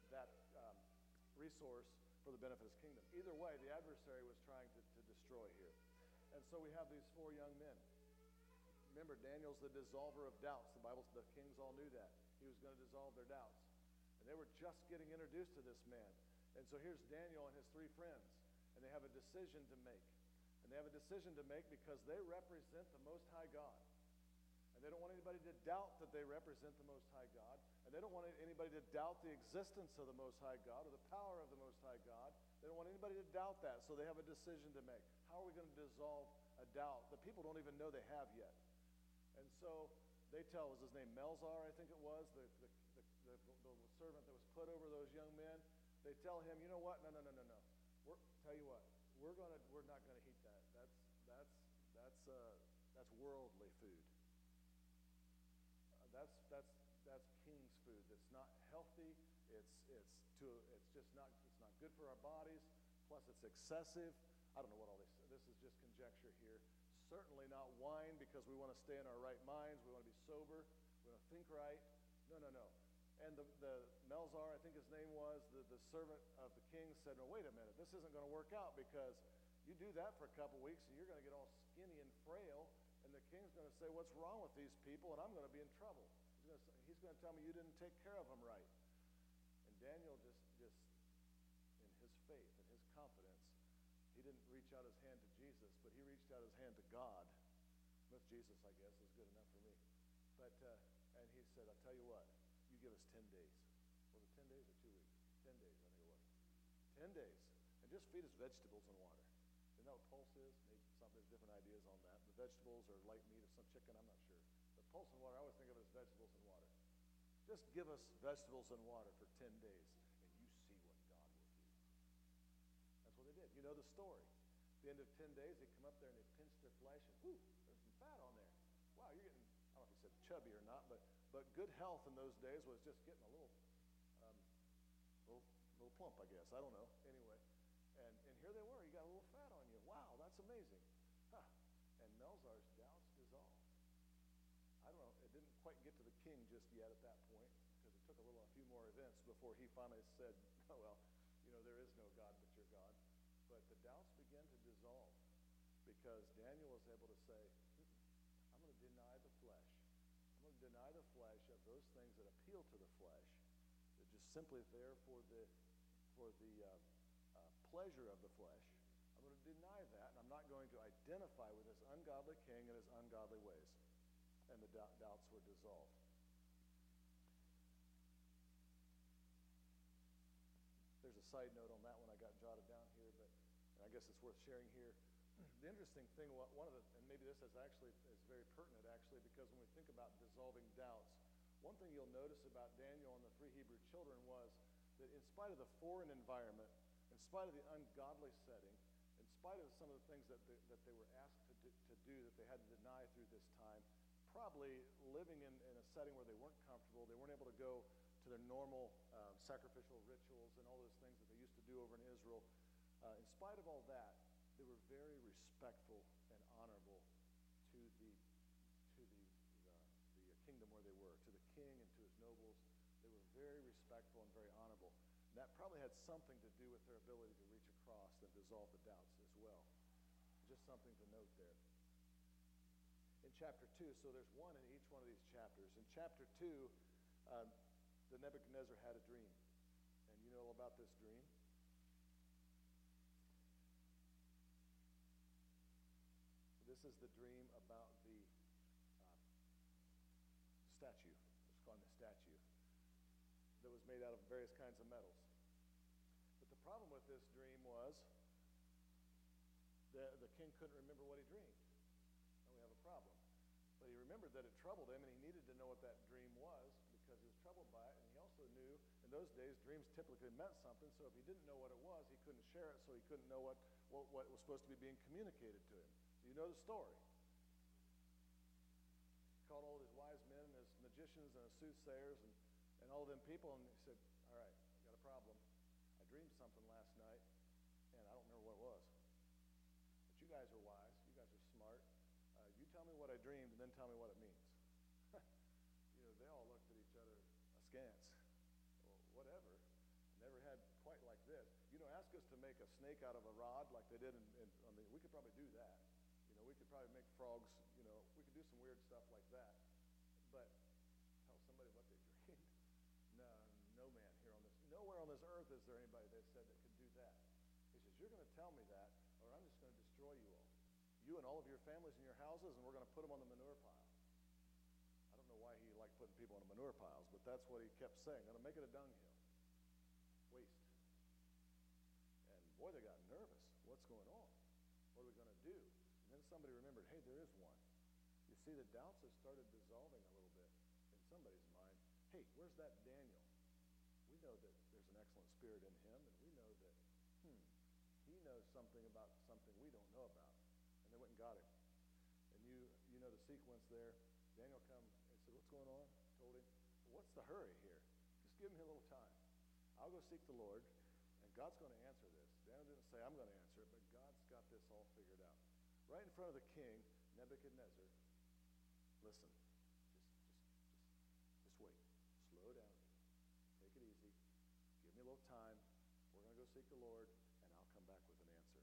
S1: resource for the benefit of his kingdom. Either way, the adversary was trying to destroy here. And so we have these 4 young men. Remember, Daniel's the dissolver of doubts. The kings all knew that. He was going to dissolve their doubts. And they were just getting introduced to this man. And so here's Daniel and his 3 friends, and they have a decision to make. And they have a decision to make because they represent the Most High God. And they don't want anybody to doubt that they represent the Most High God. And they don't want anybody to doubt the existence of the Most High God or the power of the Most High God. They don't want anybody to doubt that, so they have a decision to make. How are we going to dissolve a doubt that people don't even know they have yet? And so they tell, was his name Melzar, I think it was, the servant that was put over those young men. They tell him, you know what? No. Tell you what, we're not going to eat that. That's worldly food. That's king's food. That's not healthy. It's not good for our bodies. Plus, it's excessive. I don't know what all this. This is just conjecture here. Certainly not wine, because we want to stay in our right minds. We want to be sober. We want to think right. No. And the Melzar, I think his name was, the servant of the king said, no, wait a minute. This isn't going to work out, because you do that for a couple weeks and you're going to get all skinny and frail. And the king's going to say, what's wrong with these people? And I'm going to be in trouble. He's going to tell me you didn't take care of them right. And Daniel just in his faith and his confidence, he didn't reach out his hand to Jesus, but he reached out his hand to God. With Jesus, I guess, is good enough for me. But and he said, I'll tell you what, you give us 10 days. Was it 10 days or 2 weeks? 10 days, I think it was. 10 days. And just feed us vegetables and water. Isn't that what pulse is? Maybe there's different ideas on that. The vegetables or light meat or some chicken, I'm not sure. But pulse and water, I always think of it as vegetables and water. Just give us vegetables and water for 10 days, and you see what God will do. That's what they did. You know the story. At the end of 10 days, they come up there and they pinch their flesh, and whoo, there's some fat on there. Wow, you're getting, I don't know if he said chubby or not, but good health in those days was just getting a little plump, I guess. I don't know. Anyway, and here they were. You got a little fat on you. Wow, that's amazing. Huh. And Melzar's doubts quite get to the king just yet at that point, because it took a few more events before he finally said, oh, well, there is no God but your God. But the doubts began to dissolve because Daniel was able to say, I'm going to deny the flesh. I'm going to deny the flesh of those things that appeal to the flesh. They're just simply there for the pleasure of the flesh. I'm going to deny that, and I'm not going to identify with this ungodly king and his ungodly ways. And the doubts were dissolved. There's a side note on that one I got jotted down here, but I guess it's worth sharing here. The interesting thing, and maybe this is very pertinent actually, because when we think about dissolving doubts, one thing you'll notice about Daniel and the three Hebrew children was that in spite of the foreign environment, in spite of the ungodly setting, in spite of some of the things that they were asked to do that they had to deny through this time, probably living in a setting where they weren't comfortable, they weren't able to go to their normal sacrificial rituals and all those things that they used to do over in Israel. In spite of all that, they were very respectful and honorable to the kingdom where they were, to the king and to his nobles. They were very respectful and very honorable. And that probably had something to do with their ability to reach across and dissolve the doubts as well. Just something to note there. In chapter 2, so there's one in each one of these chapters. In chapter 2, the Nebuchadnezzar had a dream. And you know all about this dream. This is the dream about the statue. Let's call it a statue that was made out of various kinds of metals. But the problem with this dream was the king couldn't remember what he dreamed. Now we have a problem. But he remembered that it troubled him, and he needed to know what that dream was because he was troubled by it. And he also knew in those days dreams typically meant something, so if he didn't know what it was, he couldn't share it, so he couldn't know what was supposed to be being communicated to him. You know the story. He called all of his wise men and his magicians and his soothsayers and all of them people, and he said, all right, I got a problem. I dreamed something last night, and I don't remember what it was. But you guys are wise. You guys are smart. You tell me what I dreamed, and then tell me what it means. They all looked at each other askance. Well, whatever. Never had quite like this. Ask us to make a snake out of a rod like they did we could probably do that. We could probably make frogs, we could do some weird stuff like that. But tell somebody what they dreamed? No man here nowhere on this earth is there anybody that said that could do that. He says, you're going to tell me that, or I'm just going to destroy you all. You and all of your families and your houses, and we're going to put them on the manure pile. I don't know why he liked putting people on the manure piles, but that's what he kept saying. I'm going to make it a dunghill. Waste. And boy, they got nervous. What's going on? What are we going to do? And then somebody remembered, hey, there is one. You see, the doubts have started dissolving a little bit in somebody's mind. Hey, where's that Daniel? We know that there's an excellent spirit in him, and we know that, he knows something about something we don't know about. And they went and got him. And you know the sequence there. Daniel come and said, what's going on? Told him, well, what's the hurry here? Just give me a little time. I'll go seek the Lord, and God's going to answer this. Daniel didn't say, I'm going to answer it, but God's got this all figured out. Right in front of the king, Nebuchadnezzar, listen, just wait. Slow down. Take it easy. Give me a little time. We're going to go seek the Lord, and I'll come back with an answer.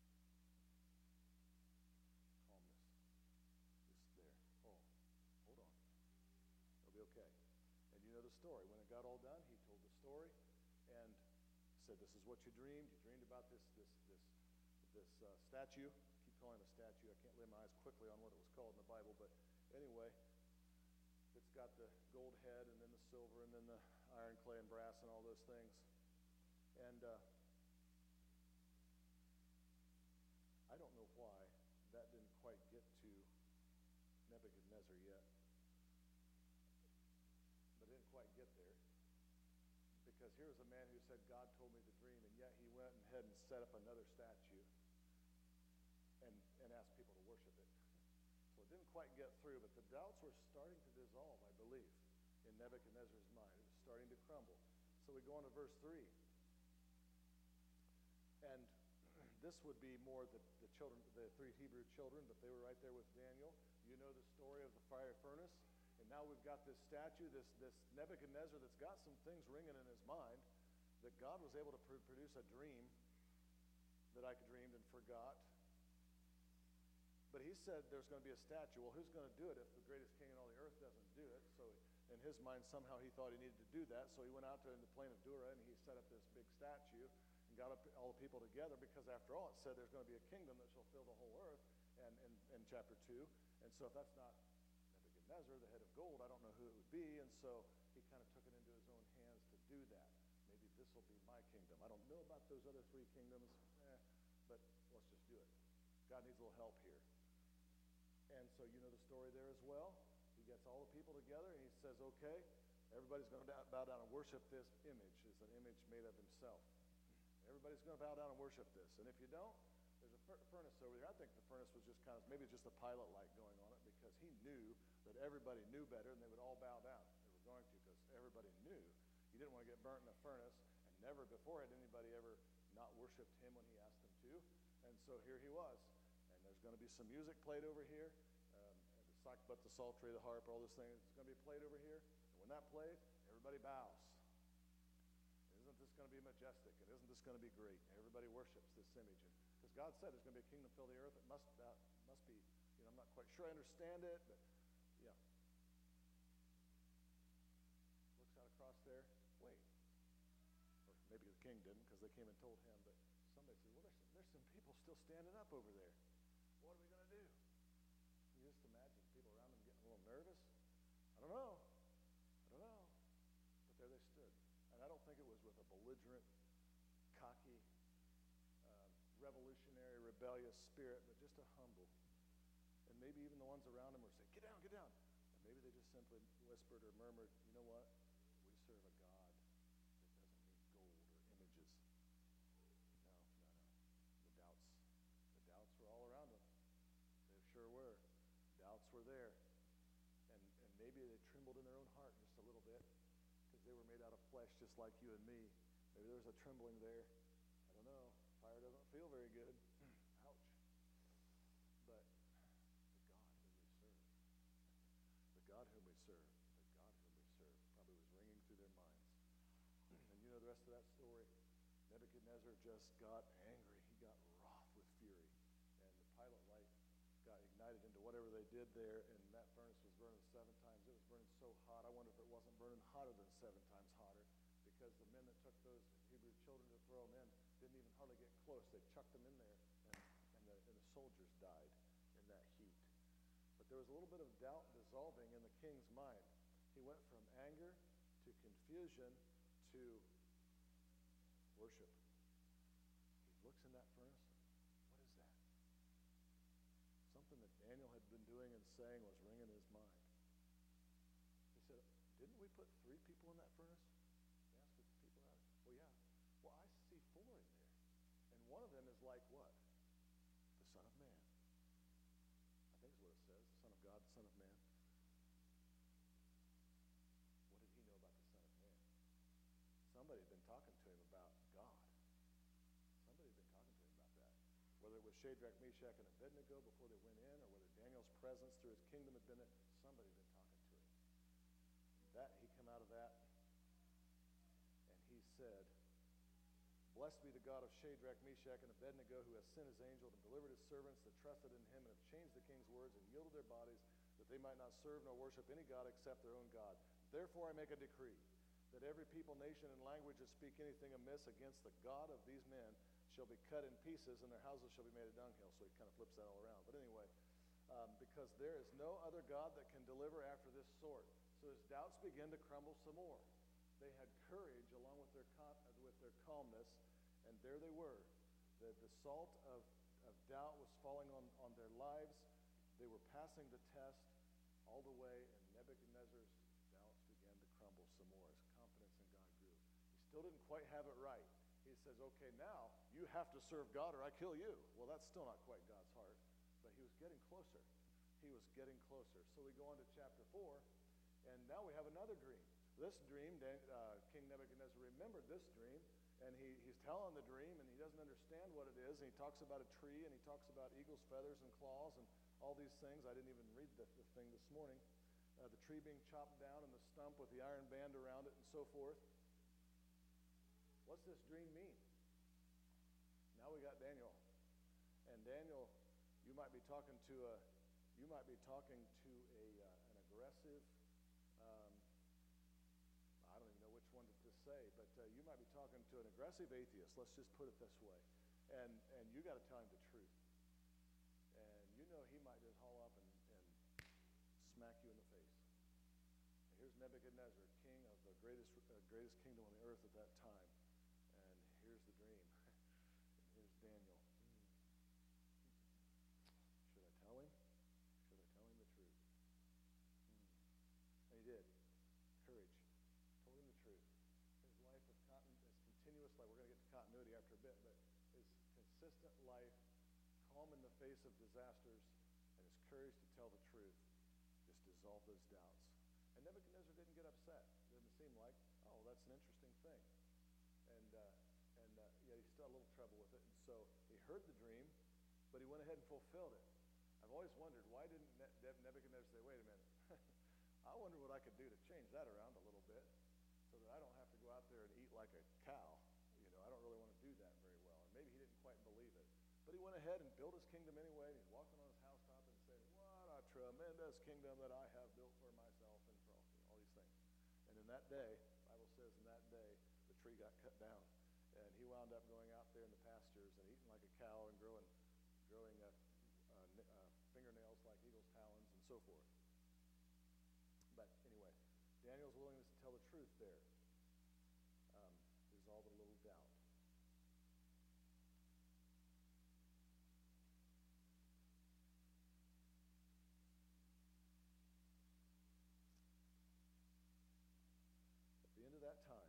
S1: Calmness. Just there. Oh, hold on. It'll be okay. And you know the story. When it got all done, he told the story and said, this is what you dreamed. You dreamed about this statue. I keep calling it a statue. I can't lay my eyes quickly on what it was called in the Bible, but anyway, it's got the gold head and then the silver and then the iron, clay, and brass and all those things. And I don't know why that didn't quite get to Nebuchadnezzar yet. But it didn't quite get there. Because here was a man who said, God told me the dream, and yet he went ahead and set up another statue and asked people to worship it. So it didn't quite get through, but the doubts were starting to dissolve, I believe, in Nebuchadnezzar's mind. It was starting to crumble. So we go on to verse 3. And this would be more the children, the three Hebrew children, but they were right there with Daniel. You know the story of the fire furnace. In And now we've got this statue, this Nebuchadnezzar that's got some things ringing in his mind, that God was able to produce a dream that I dreamed and forgot. But he said there's going to be a statue. Well, who's going to do it if the greatest king in all the earth doesn't do it? So in his mind, somehow he thought he needed to do that. So he went out to in the plain of Dura and he set up this big statue and got up all the people together, because after all, it said there's going to be a kingdom that shall fill the whole earth, and in chapter 2. And so if that's not Nebuchadnezzar, the head of gold, I don't know who it would be. And so he kind of took it into his own hands to do that. Maybe this will be my kingdom. I don't know about those other three kingdoms, but let's just do it. God needs a little help here. And so you know the story there as well. He gets all the people together and he says, okay, everybody's going to bow down and worship this image. It's an image made of himself. Everybody's going to bow down and worship this. And if you don't, there's a furnace over there. I think the furnace was just kind of, maybe just a pilot light going on it, because he knew that everybody knew better and they would all bow down. They were going to, because everybody knew. You didn't want to get burnt in a furnace, and never before had anybody ever not worshiped him when he asked them to. And so here he was. And there's going to be some music played over here. But the psaltery, the harp, all those things, it's going to be played over here. And when that plays, everybody bows. Isn't this going to be majestic? And isn't this going to be great? Everybody worships this image. Because God said there's going to be a kingdom fill the earth. It must be, I'm not quite sure I understand it, but yeah. Looks out across there. Wait. Or maybe the king didn't, because they came and told him. But somebody said, well, there's some people still standing up over there. What are we going to do? You just imagine people around them getting a little nervous. I don't know. But there they stood. And I don't think it was with a belligerent, cocky, revolutionary, rebellious spirit, but just a humble. And maybe even the ones around them were saying, get down, get down. And maybe they just simply whispered or murmured, you know what? We serve a God that doesn't need gold or images. No. The doubts were all around them. They sure were. Doubts were there. And maybe they trembled in their own heart just a little bit, because they were made out of flesh just like you and me. Maybe there was a trembling there. I don't know. Fire doesn't feel very good. Ouch. But the God whom we serve, probably was ringing through their minds. And you know the rest of that story. Nebuchadnezzar just got angry. He got wroth with fury. And the pilot light got ignited into whatever they did there, and that furnace was burning 7 times. It was burning so hot, I wonder if it wasn't burning hotter than 7 times hotter, because the men that took those Hebrew children to throw them in didn't even hardly get close. They chucked them in there, and the soldiers died in that heat. But there was a little bit of doubt dissolving in the king's mind. He went from anger to confusion to worship. He looks in that furnace. What is that? Something that Daniel had been doing and saying was ringing in his mind. He said, didn't we put 3 people in that furnace? He asked the people out. Well, yeah. Well, I see 4 in there. And one of them is like what? The Son of Man. I think is what it says. The Son of God, the Son of Man. What did he know about the Son of Man? Somebody had been talking to him about God. Somebody had been talking to him about that. Whether it was Shadrach, Meshach, and Abednego before they went in, or whether Daniel's presence through his kingdom had been there, somebody had been talking to him. He came out of that, and he said, blessed be the God of Shadrach, Meshach, and Abednego, who has sent his angel and delivered his servants that trusted in him and have changed the king's words and yielded their bodies, that they might not serve nor worship any God except their own God. Therefore I make a decree that every people, nation, and language that speak anything amiss against the God of these men shall be cut in pieces, and their houses shall be made a dunghill. So he kind of flips that all around. But anyway, because there is no other God that can deliver after this sort. So his doubts begin to crumble some more. They had courage along with their calmness, and there they were. The salt of doubt was falling on their lives. They were passing the test all the way, and Nebuchadnezzar's doubts began to crumble some more. His confidence in God grew. He still didn't quite have it right. He says, okay, now you have to serve God or I kill you. Well, that's still not quite God's heart, but he was getting closer. He was getting closer. So we go on to chapter 4, and now we have another dream. This dream, King Nebuchadnezzar remembered this dream, and he's telling the dream, and he doesn't understand what it is, and he talks about a tree, and he talks about eagle's feathers and claws and all these things. I didn't even read the thing this morning. the tree being chopped down and the stump with the iron band around it and so forth. What's this dream mean? Now we got Daniel. And Daniel, you might be talking to an aggressive, I don't even know which one to say, but you might be talking to an aggressive atheist. Let's just put it this way. And you got to tell him the truth. And you know he might just haul up and smack you in the face. And here's Nebuchadnezzar, king of the greatest kingdom on the earth at that time. And here's the dream. And here's Daniel. Should I tell him? Should I tell him the truth? And he did. Courage. Told him the truth. His life of continuous life. We're going to get to continuity after a bit, but his consistent life, calm in the face of disasters, and his courage to tell the truth just dissolved those doubts. And Nebuchadnezzar didn't get upset. It didn't seem like, oh, that's an interesting thing. And yet he still had a little trouble with it. And so he heard the dream, but he went ahead and fulfilled it. I've always wondered, why didn't Nebuchadnezzar say, wait a minute, I wonder what I could do to change that around a little bit so that I don't have to go out there and eat like a cow. You know, I don't really want to do that very well. And maybe he didn't quite believe it. But he went ahead and built his kingdom anyway. And he's walking on his housetop and saying, what a tremendous kingdom that I have built for myself and for all these things. And in that day, the Bible says in that day, the tree got cut down. And he wound up going out there in the pastures and eating like a cow and growing fingernails like eagle's talons and so forth. But anyway, Daniel's willingness to tell the truth there dissolved a little doubt. At the end of that time,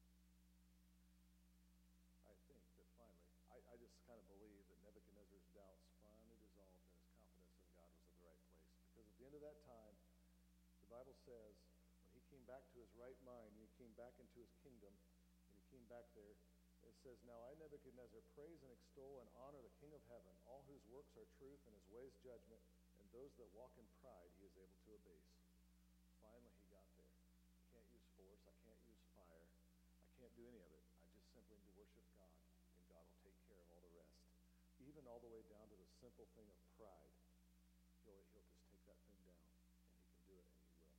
S1: I think that finally, I just kind of believe that Nebuchadnezzar's doubts finally dissolved and his confidence in God was at the right place. Because at the end of that time, the Bible says, when he came back to his right mind, and he came back into his kingdom, and he came back there, it says, now I, Nebuchadnezzar, praise and extol and honor the King of heaven, all whose works are truth and his ways judgment, and those that walk in pride he is able to abase. Finally he got there. I can't use force. I can't use fire. I can't do any of it. I just simply need to worship God, and God will take care of all the rest. Even all the way down to the simple thing of pride. He'll just take that thing down, and he can do it, and he will.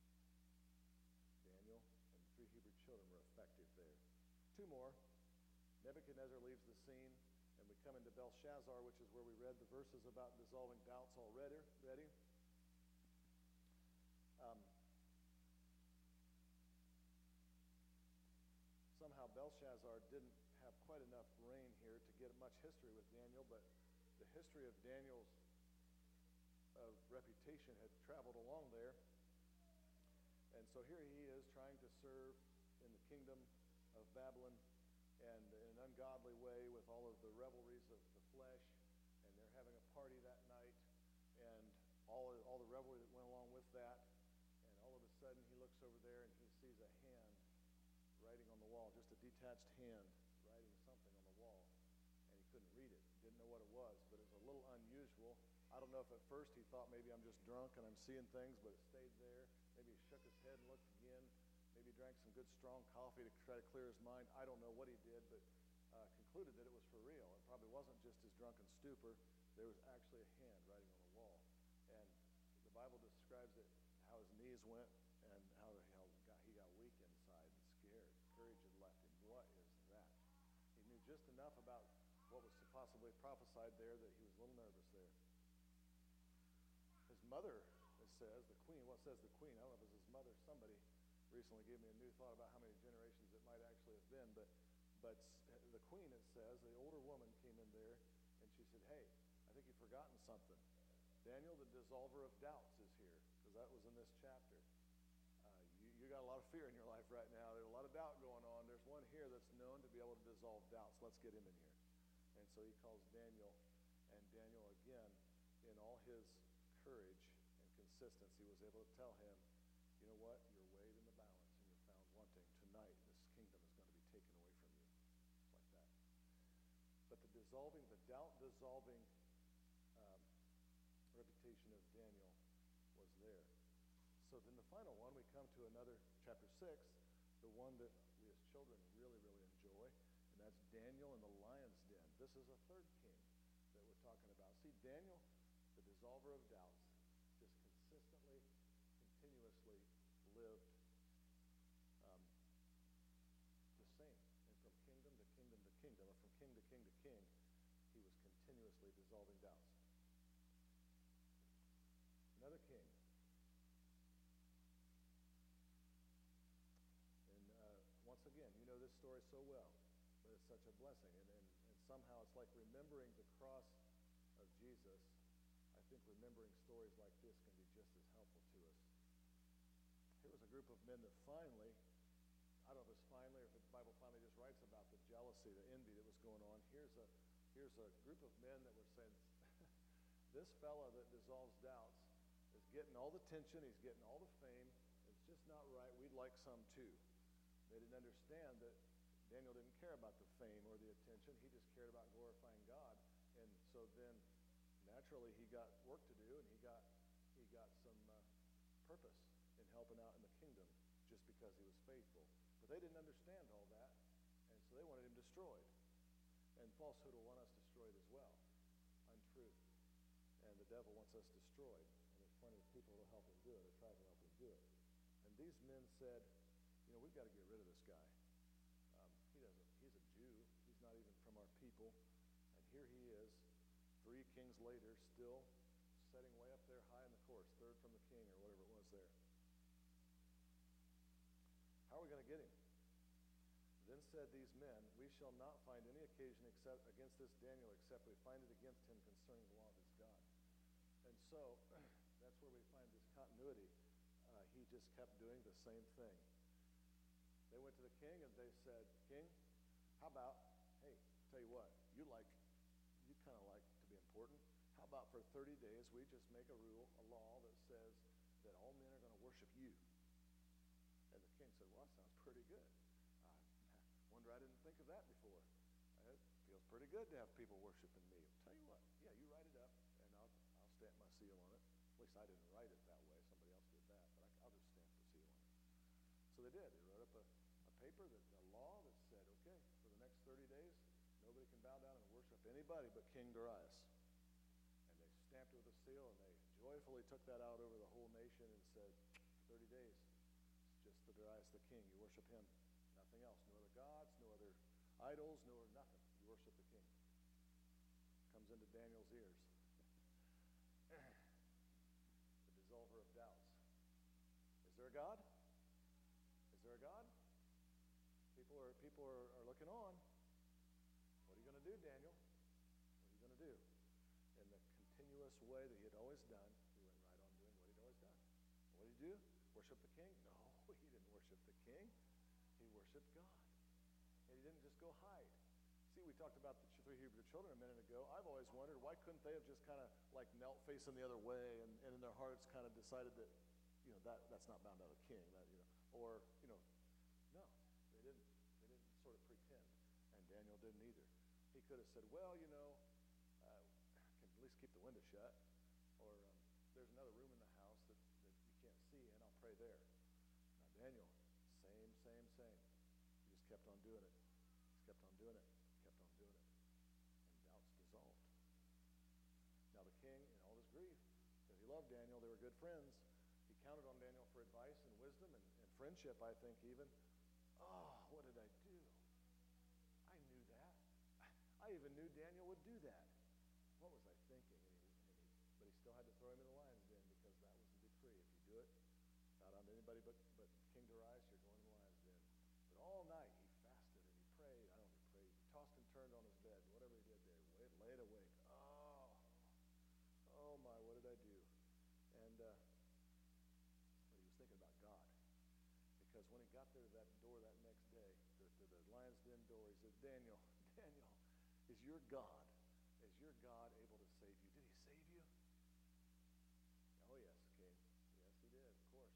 S1: Daniel and the 3 Hebrew children were effective there. 2 more. Nebuchadnezzar leaves the scene, and we come into Belshazzar, which is where we read the verses about dissolving doubts already. Somehow Belshazzar didn't have quite enough reign here to get much history with Daniel, but the history of Daniel's reputation had traveled along there. And so here he is trying to serve in the kingdom of Babylon and in an ungodly way with all of the revelries of the flesh, and they're having a party that night, and all the revelry that went along with that, and all of a sudden he looks over there and he sees a hand writing on the wall, just a detached hand writing something on the wall, and he couldn't read it, didn't know what it was, but it was a little unusual. I don't know if at first he thought maybe I'm just drunk and I'm seeing things, but it stayed there. Maybe he shook his head and looked again. Maybe he drank some good strong coffee to try to clear his mind. I don't know what he did, but concluded that it was for real. It probably wasn't just his drunken stupor. There was actually a hand writing on the wall. And the Bible describes it, how his knees went and how he got weak inside and scared. Courage had left him. What is that? He knew just enough about what was possibly prophesied there that he was a little nervous there. His mother, it says, the queen, what says the queen? I don't know if it was his mother. Somebody recently gave me a new thought about how many generations it might actually have been, but the queen, it says, the older woman came in there and she said, hey, I think you've forgotten something. Daniel, the dissolver of doubts, is here, because that was in this chapter. You got a lot of fear in your life right now. There's a lot of doubt going on. There's one here that's known to be able to dissolve doubts. Let's get him in here. And so he calls Daniel, and Daniel, again, in all his courage and consistency, was able to tell him, you know what, you're weighed in the balance and you're found wanting. Tonight, this kingdom is going to be taken away from you. It's like that. But the doubt-dissolving reputation of Daniel was there. So then the final one, we come to another chapter 6, the one that we as children really, really enjoy, and that's Daniel in the lion's den. This is a third king that we're talking about. See, Daniel, the dissolver of doubts, just consistently, continuously lived the same. And from kingdom to kingdom to kingdom, or from king to king to king, he was continuously dissolving doubts. Another king. Once again, you know this story so well, but it's such a blessing. And somehow it's like remembering the cross of Jesus. I think remembering stories like this can be just as helpful to us. Here was a group of men that finally, I don't know if it's finally or if the Bible finally just writes about the jealousy, the envy that was going on. Here's a group of men that were saying, this fella that dissolves doubts is getting all the attention, he's getting all the fame. It's just not right. We'd like some too. They didn't understand that Daniel didn't care about the fame or the attention. He just cared about glorifying God. And so then, naturally, he got work to do, and he got some purpose in helping out in the kingdom just because he was faithful. But they didn't understand all that, and so they wanted him destroyed. And falsehood will want us destroyed as well, untruth. And the devil wants us destroyed. And there's plenty of people who will help him do it or try to help him do it. And these men said, we've got to get rid of this guy. He's a Jew. He's not even from our people. And here he is, 3 kings later, still setting way up there high in the course, third from the king or whatever it was there. How are we going to get him? Then said these men, we shall not find any occasion against this Daniel except we find it against him concerning the law of his God. And so that's where we find this continuity. He just kept doing the same thing. They went to the king and they said, King, how about, hey, tell you what, you kind of like to be important. How about for 30 days we just make a rule, a law that says that all men are going to worship you? And the king said, well, that sounds pretty good. I wonder I didn't think of that before. It feels pretty good to have people worshiping me. Tell you what, yeah, you write it up and I'll stamp my seal on it. At least I didn't write it that way. Somebody else did that, but I'll just stamp the seal on it. So they did. They wrote up a paper, a law that said, okay, for the next 30 days, nobody can bow down and worship anybody but King Darius. And they stamped it with a seal, and they joyfully took that out over the whole nation and said, for 30 days, it's just the Darius the king. You worship him, nothing else. No other gods, no other idols, no other nothing. You worship the king. Comes into Daniel's ears. The dissolver of doubts. Is there a God? Is there a God? People are looking on. What are you going to do, Daniel? What are you going to do? In the continuous way that he had always done, he went right on doing what he'd always done. What did he do? Worship the king? No, he didn't worship the king. He worshiped God. And he didn't just go hide. See, we talked about the 3 Hebrew children a minute ago. I've always wondered, why couldn't they have just kind of like knelt facing the other way and in their hearts kind of decided that, that's not bound out of the king, or, no, they didn't sort of pretend, and Daniel didn't either. He could have said, well, can at least keep the window shut, or there's another room in the house that you can't see in, I'll pray there. Now Daniel, same. He just kept on doing it. He's kept on doing it, kept on doing it, and doubts dissolved. Now the king, in all his grief, because he loved Daniel, they were good friends, he counted on Daniel for advice and wisdom and friendship, I think, even. Oh, what did I do? I knew that. I even knew Daniel would do that. What was I thinking? But he still had to throw him in the lion's den because that was the decree. If you do it, not on anybody but King Darius, you're going in the lion's den. But all night he fasted and he prayed. I don't know if he prayed. He tossed and turned on his bed. Whatever he did there, laid awake. Oh my, what did I do? And but he was thinking about God. Because when he got there to that door that next day, to the lion's den door, he said, Daniel, is your God able to save you? Did he save you? Oh, yes, king. Yes, he did, of course.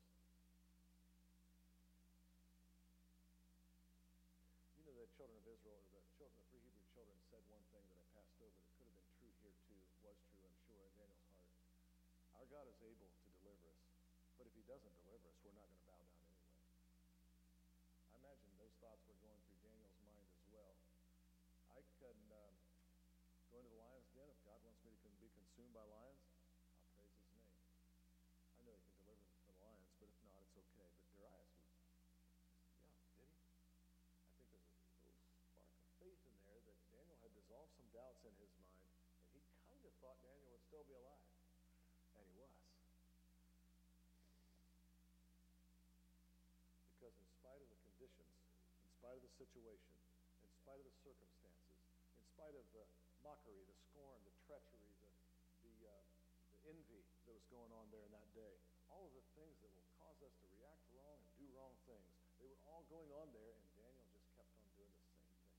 S1: You know, the children of Israel, or the 3 Hebrew children said one thing that I passed over that could have been true here too, was true, I'm sure, in Daniel's heart. Our God is able to deliver us, but but if he doesn't deliver us, we're not going to bow down anyway. I imagine those thoughts were going through Daniel's mind as well. I can go into the lion's den. If God wants me to be consumed by lions, I'll praise his name. I know he can deliver me from the lions, but if not, it's okay. But Darius was, yeah, did he? I think there's a little spark of faith in there that Daniel had dissolved some doubts in his mind, and he kind of thought Daniel would still be alive. And he was. Because in spite of the conditions, in spite of the situation, in spite of the circumstances, in spite of the mockery, the scorn, the treachery, the envy that was going on there in that day, all of the things that will cause us to react wrong and do wrong things, they were all going on there, and Daniel just kept on doing the same thing.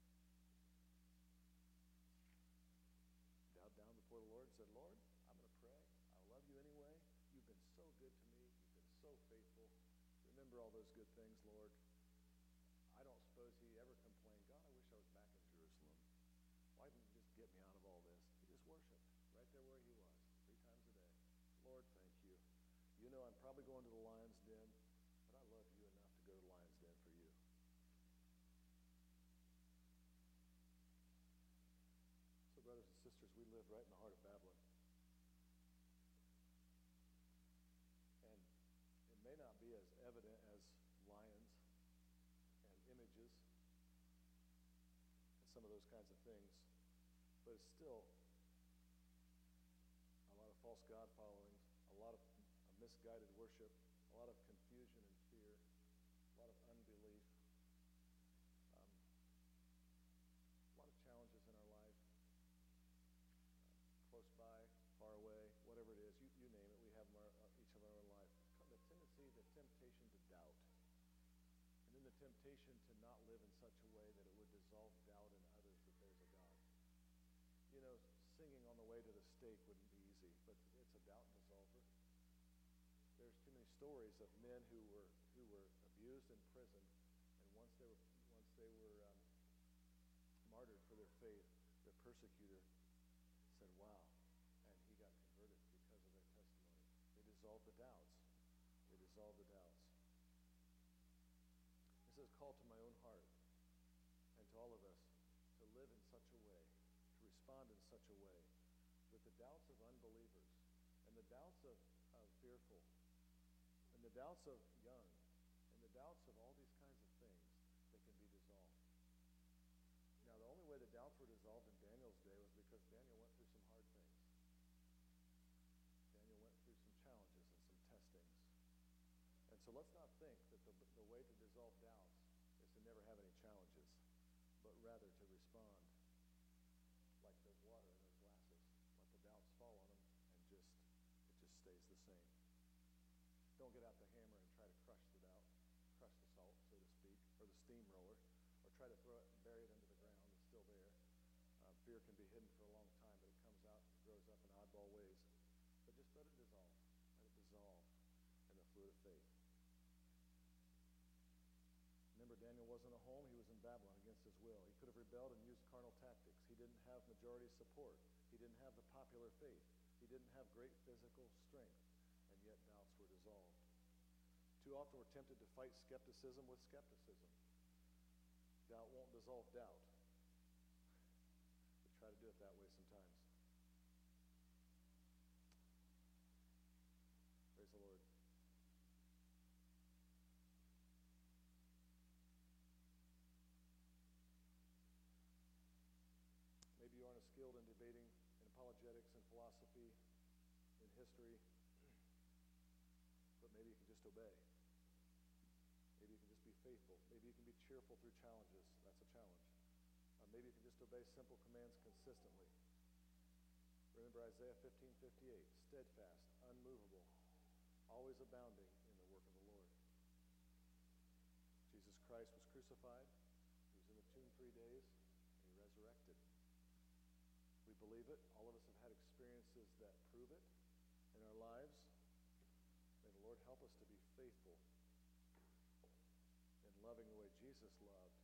S1: Bowed down before the Lord and said, Lord, I'm going to pray. I love you anyway. You've been so good to me. You've been so faithful. Remember all those good things, Lord. I don't suppose he ever complained, God, I wish I was back in Jerusalem. Why didn't you just get me out of all this? He just worshiped right there where he was, 3 times a day. Lord, thank you. You know I'm probably going to the lion's den, but I love you enough to go to the lion's den for you. So, brothers and sisters, we live right in the heart of Babylon. And it may not be as evident as lions and images and some of those kinds of things, but it's still a lot of false God followings, a lot of misguided worship, a lot of confusion and fear, a lot of unbelief, a lot of challenges in our life, close by, far away, whatever it is, you name it, we have them each of our own life. The tendency, the temptation to doubt, and then the temptation to not live in such a way that it would dissolve doubt in others that there's a God. You know, singing on the way to the stake wouldn't be easy, but it's a doubt dissolver. There's too many stories of men who were abused in prison, and once they were martyred for their faith, their persecutor said, "Wow," and he got converted because of their testimony. They dissolved the doubts. They dissolved the doubts. This is a call to my own heart and to all of us to live in such a way, to respond in such a way that the doubts of unbelievers and the doubts of fearful and the doubts of young and the doubts of all these kinds of things, they can be dissolved. Now, the only way the doubts were dissolved in Daniel's day was because Daniel went through some hard things. Daniel went through some challenges and some testings. And so let's not think that the way to dissolve doubts is to never have any challenges, but rather to respond like there's water in those glasses. Let the doubts fall on them, and it just stays the same. Don't get out the hammer and try to crush the doubt, crush the salt, so to speak, or the steamroller, or try to throw it and bury it under the ground. It's still there. Fear can be hidden for a long time, but it comes out and grows up in oddball ways. But just let it dissolve. Let it dissolve in the fluid of faith. Remember, Daniel wasn't at home. He was in Babylon against his will. He could have rebelled and used carnal tactics. He didn't have majority support. He didn't have the popular faith. He didn't have great physical strength, and yet doubts were dissolved. Too often we're tempted to fight skepticism with skepticism. Doubt won't dissolve doubt. We try to do it that way sometimes. Praise the Lord. Maybe you aren't as skilled in debating in apologetics and philosophy, in history, but maybe you can just obey. Maybe you can just be faithful. Maybe you can be cheerful through challenges. That's a challenge. Maybe you can just obey simple commands consistently. Remember Isaiah 15:58, steadfast, unmovable, always abounding in the work of the Lord. Jesus Christ was crucified. He was in the tomb 3 days, and he resurrected. We believe it. All of us have had experiences that prove it in our lives. May the Lord help us to be faithful in loving the way Jesus loved